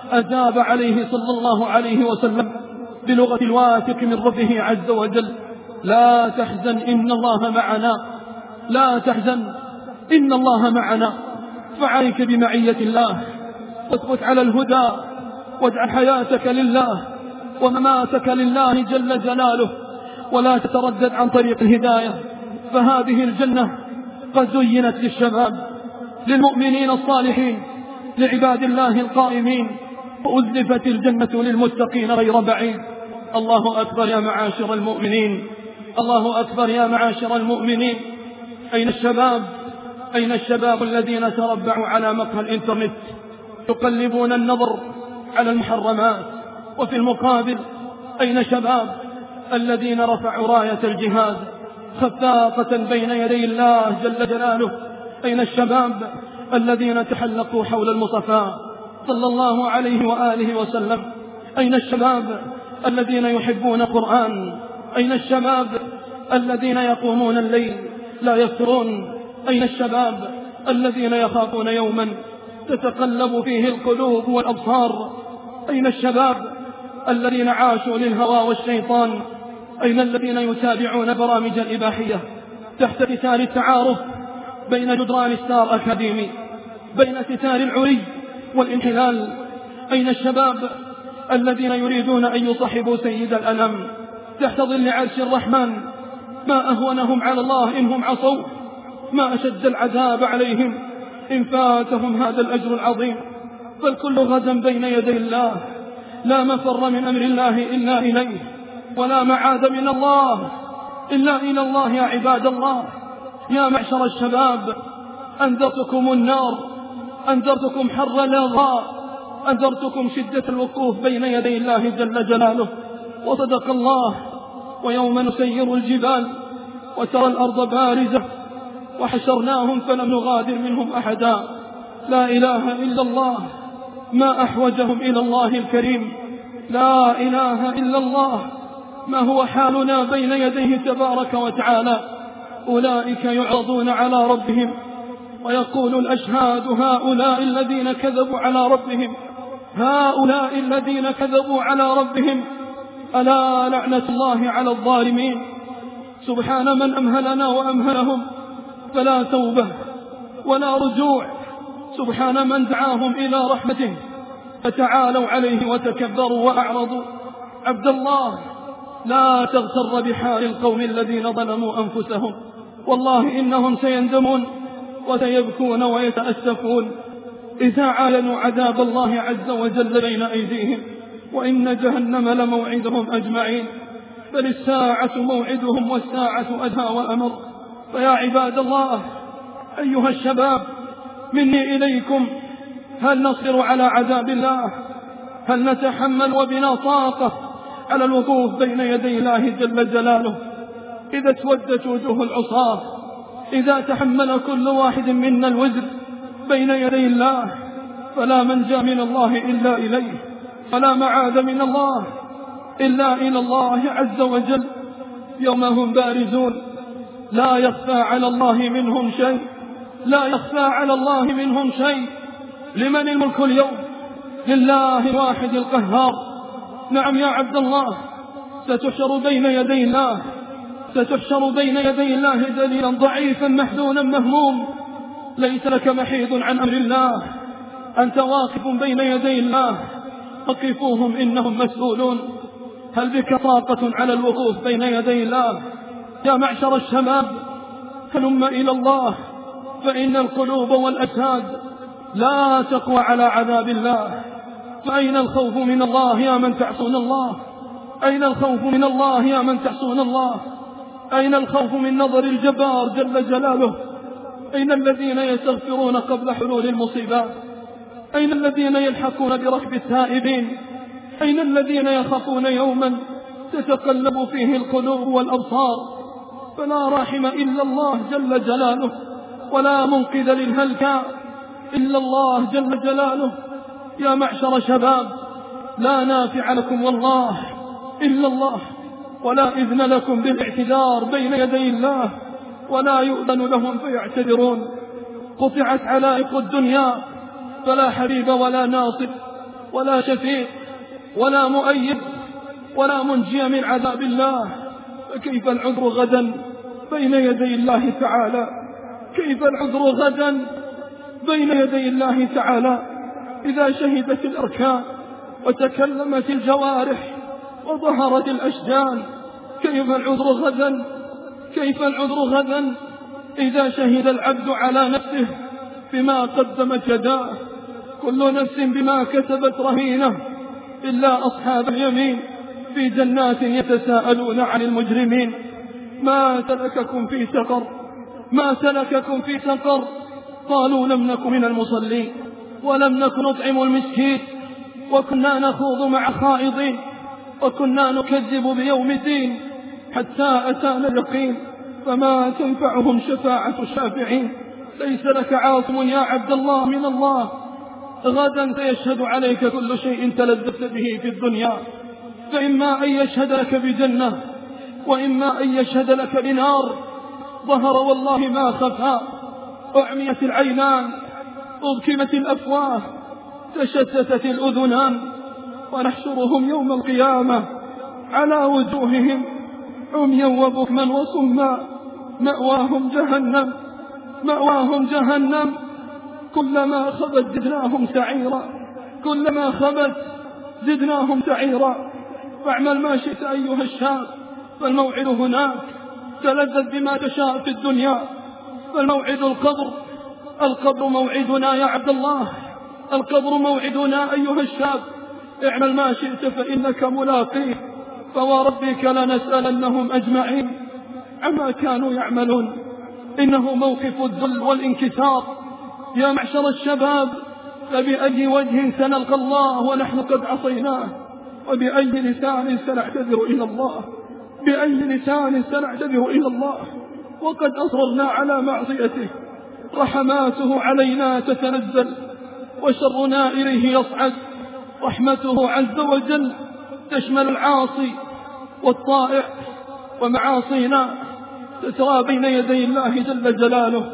أجاب عليه صلى الله عليه وسلم بلغة الواثق من ربه عز وجل: لا تحزن إن الله معنا، لا تحزن إن الله معنا. فعليك بمعية الله، واثبت على الهدى، واجعل حياتك لله ومماتك لله جل جلاله، ولا تتردد عن طريق الهداية. فهذه الجنة قد زينت للشباب، للمؤمنين الصالحين، لعباد الله القائمين، وأزلفت الجنة للمتقين غير بعيد. الله أكبر يا معاشر المؤمنين، الله أكبر يا معاشر المؤمنين. أين الشباب؟ أين الشباب الذين تربعوا على مقهى الإنترنت يقلبون النظر على المحرمات؟ وفي المقابل أين شباب الذين رفعوا راية الجهاد خفاقة بين يدي الله جل جلاله؟ أين الشباب الذين تحلقوا حول المصطفى صلى الله عليه وآله وسلم؟ أين الشباب الذين يحبون القرآن؟ أين الشباب الذين يقومون الليل لا يفترون؟ أين الشباب الذين يخافون يوما تتقلب فيه القلوب والأبصار؟ أين الشباب الذين عاشوا للهوى والشيطان؟ أين الذين يتابعون برامج الإباحية تحت ستار التعارف بين جدران ستار أكاديمي، بين ستار العري والانحلال؟ أين الشباب الذين يريدون أن يصحبوا سيد الأنام تحت ظل عرش الرحمن؟ ما أهونهم على الله إنهم عصوا، ما أشد العذاب عليهم إن فاتهم هذا الأجر العظيم. فالكل غدا بين يدي الله، لا مفر من أمر الله إلا إليه، ولا معاد من الله إلا إلى الله. يا عباد الله، يا معشر الشباب، أنذرتكم النار، أنذرتكم حر الإغاء، أنذرتكم شدة الوقوف بين يدي الله جل جلاله. وصدق الله: ويوم نسير الجبال وترى الأرض بارزة وحشرناهم فلم نغادر منهم أحدا. لا إله إلا الله، ما أحوجهم إلى الله الكريم. لا إله إلا الله، ما هو حالنا بين يديه تبارك وتعالى. أولئك يعرضون على ربهم ويقول الأشهاد: هؤلاء الذين كذبوا على ربهم، هؤلاء الذين كذبوا على ربهم. ألا لعنة الله على الظالمين. سبحان من أمهلنا وأمهلهم فلا توبة ولا رجوع. سبحان من دعاهم إلى رحمته فتعالوا عليه وتكبروا وأعرضوا. عبد الله، لا تغتر بحال القوم الذين ظلموا أنفسهم، والله إنهم سيندمون وسيبكون ويتأسفون إذا عالنوا عذاب الله عز وجل بين أيديهم. وإن جهنم لموعدهم أجمعين، بل الساعة موعدهم والساعة أدهى وأمر. فيا عباد الله، أيها الشباب، مني إليكم: هل نصبر على عذاب الله؟ هل نتحمل وبنا طاقة على الوقوف بين يدي الله جل جلاله؟ إذا اسودت وجوه العصاة، إذا تحمل كل واحد منا الوزر بين يدي الله، فلا منجا من الله إلا إليه، فلا معاذ من الله إلا إلى الله عز وجل. يوم هم بارزون، لا يخفى على الله منهم شيء، لا يخفى على الله منهم شيء. لمن الملك اليوم؟ لله واحد القهار. نعم يا عبد الله، ستحشر بين يدي الله، ستحشر بين يدي الله ذليلا ضعيفا محزونا مهموم، ليس لك محيد عن أمر الله. أنت واقف بين يدي الله، فقفوهم إنهم مسؤولون. هل بك طاقة على الوقوف بين يدي الله؟ يا معشر الشباب، هلم إلى الله، فإن القلوب والأجساد لا تقوى على عذاب الله. فأين الخوف من الله يا من تعصون الله؟ أين الخوف من الله يا من تعصون الله؟ أين الخوف من نظر الجبار جل جلاله؟ أين الذين يستغفرون قبل حلول المصيبات؟ أين الذين يلحقون بركب التائبين؟ أين الذين يخافون يوما تتقلب فيه القلوب والأبصار؟ فلا راحم إلا الله جل جلاله، ولا منقذ للهلكاء إلا الله جل جلاله. يا معشر شباب، لا نافع لكم والله إلا الله، ولا إذن لكم بالاعتذار بين يدي الله، ولا يؤذن لهم فيعتذرون. قطعت علائق الدنيا، فلا حبيب ولا ناصر، ولا شفيع ولا مؤيد ولا منجي من عذاب الله، فكيف العذر غدا بين يدي الله تعالى؟ كيف العذر غدا بين يدي الله تعالى إذا شهدت الأركان وتكلمت الجوارح وظهرت الأشجان؟ كيف العذر غدا؟ كيف العذر غدا إذا شهد العبد على نفسه بما قدمت يداه؟ كل نفس بما كسبت رهينة إلا أصحاب اليمين في جنات يتساءلون عن المجرمين. ما سلككم في سقر؟ ما سلككم في سقر؟ قالوا لم نك من المصلين ولم نك نطعم المسكين وكنا نخوض مع خائضين وكنا نكذب بيوم الدين حتى أتانا اليقين فما تنفعهم شفاعة الشافعين. ليس لك عاصم يا عبد الله من الله، غدا سيشهد عليك كل شيء تلذذت به في الدنيا، فإما أن يشهد لك بجنة وإما أن يشهد لك بنار. ظهر والله ما خفى، أعميت العينان، أبكمت الأفواه، تشتتت الأذنان، ونحشرهم يوم القيامة على وجوههم عميا وبكما وصما، مأواهم جهنم مأواهم جهنم كلما خبت زدناهم سعيرا كلما خبت زدناهم سعيرا. فاعمل ما شئت أيها الشاب، فالموعد هناك، تلذذ بما تشاء في الدنيا، فالموعد القبر. القبر موعدنا يا عبد الله، القبر موعدنا أيها الشاب. اعمل ما شئت فإنك ملاقيه، فوربك لنسألنهم أجمعين عما كانوا يعملون. إنه موقف الذل والانكسار. يا معشر الشباب، فبأي وجه سنلقى الله ونحن قد عصيناه؟ وبأي لسان سنعتذر إلى الله؟ بأي لسان سنعتذر إلى الله وقد أصررنا على معصيته؟ رحماته علينا تتنزل وشرنا إليه يصعد. رحمته عز وجل تشمل العاصي والطائع، ومعاصينا تترى بين يدي الله جل جلاله.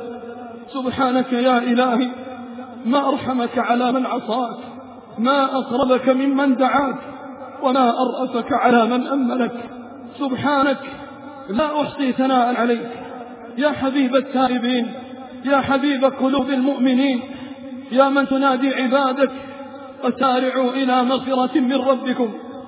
سبحانك يا إلهي، ما أرحمك على من عصاك، ما أقربك ممن دعاك، وما أرأفك على من أملك. سبحانك لا أحصي ثناء عليك يا حبيب التائبين، يا حبيب قلوب المؤمنين، يا من تنادي عبادك وسارعوا إلى مغفرة من ربكم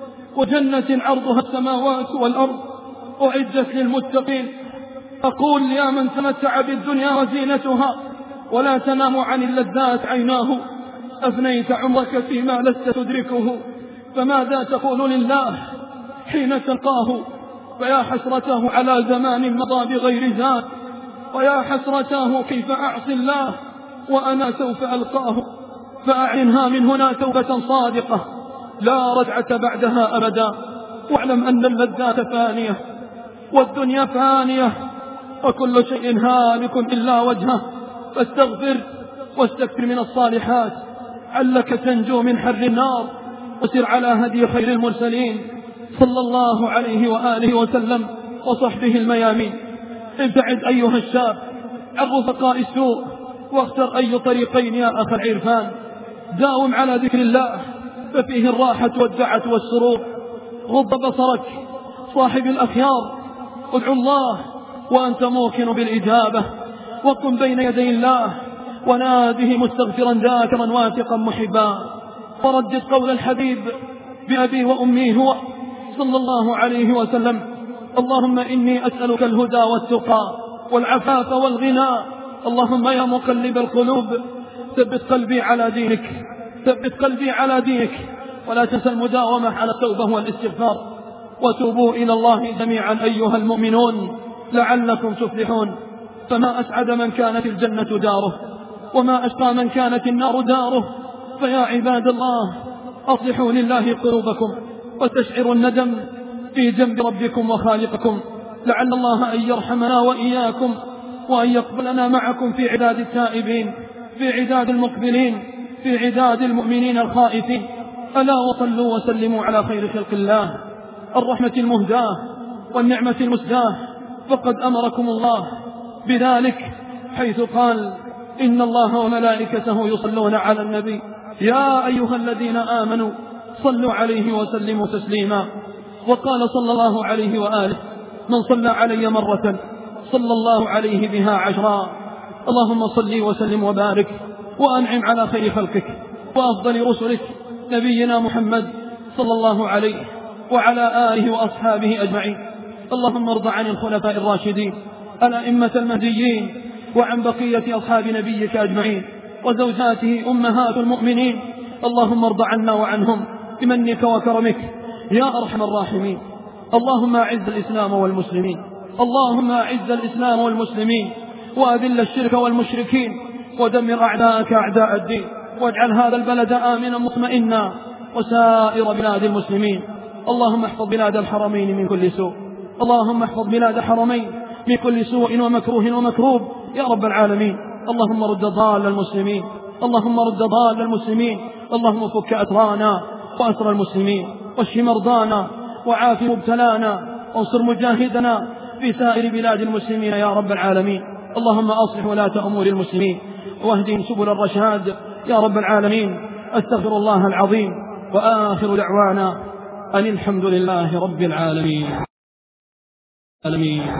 وجنة عرضها السماوات والأرض أعدت للمتقين. أقول يا من تمتع بالدنيا وزينتها ولا تنام عن اللذات عيناه، أفنيت عمرك فيما لست تدركه، فماذا تقول لله حين تلقاه؟ فيا حسرته على زمان مضى بغير ذات، ويا حسرته كيف أعصي الله وأنا سوف ألقاه. فأعنها من هنا توبة صادقة لا رجعة بعدها أبدا، واعلم أن اللذات فانية والدنيا فانية وكل شيء هالك إلا وجهه، فاستغفر واستكثر من الصالحات علك تنجو من حر النار، وسر على هدي خير المرسلين صلى الله عليه وآله وسلم وصحبه الميامين. ابتعد أيها الشاب عن رفقاء السوء واختر أي طريقين يا أخ العرفان. داوم على ذكر الله ففيه الراحة والدعة والسرور. غض بصرك صاحب الأخيار، ادعو الله وأنت موقن بالإجابة، وقم بين يدي الله وناده مستغفرا ذاكرا واثقا محبا، وردد قول الحبيب بأبي وأمي هو صلى الله عليه وسلم: اللهم إني أسألك الهدى والتقى والعفاف والغنى. اللهم يا مقلب القلوب ثبت قلبي على دينك، ثبت قلبي على دينك، ولا تنسى المداومة على التوبة والاستغفار. وتوبوا إلى الله جميعا أيها المؤمنون لعلكم تفلحون. فما أسعد من كانت الجنة داره، وما أشقى من كانت النار داره. فيا عباد الله، أصلحوا لله قلوبكم وتشعروا الندم في جنب ربكم وخالقكم، لعل الله أن يرحمنا وإياكم وأن يقبلنا معكم في عداد التائبين، في عداد المقبلين، في عداد المؤمنين الخائفين. ألا وصلوا وسلموا على خير خلق الله الرحمة المهداة والنعمة المسداة، فقد أمركم الله بذلك حيث قال: إن الله وملائكته يصلون على النبي يا أيها الذين آمنوا صلوا عليه وسلموا تسليما. وقال صلى الله عليه وآله من صلى علي مرة صلى الله عليه بها عشرا. اللهم صل وسلم وبارك وأنعم على خير خلقك وأفضل رسلك نبينا محمد صلى الله عليه وعلى آله وأصحابه أجمعين. اللهم ارض عن الخلفاء الراشدين الأئمة المهديين وعن بقية أصحاب نبيك أجمعين وزوجاته أمهات المؤمنين. اللهم ارض عنا وعنهم بمنك وكرمك يا أرحم الراحمين. اللهم أعز الإسلام والمسلمين اللهم أعز الإسلام والمسلمين وأذل الشرك والمشركين ودمر أعداءك أعداء الدين واجعل هذا البلد آمنا مطمئنا وسائر بلاد المسلمين. اللهم احفظ بلاد الحرمين من كل سوء اللهم احفظ بلاد الحرمين من كل سوء ومكروه ومكروب يا رب العالمين. اللهم رد ضال المسلمين اللهم رد ضال المسلمين. اللهم فك أسرانا وأسر المسلمين واشف مرضانا وعاف مبتلانا وانصر مجاهدنا في سائر بلاد المسلمين يا رب العالمين. اللهم أصلح ولاة أمور المسلمين واهدهم سبل الرشاد يا رب العالمين. أستغفر الله العظيم وآخر دعوانا أن الحمد لله رب العالمين.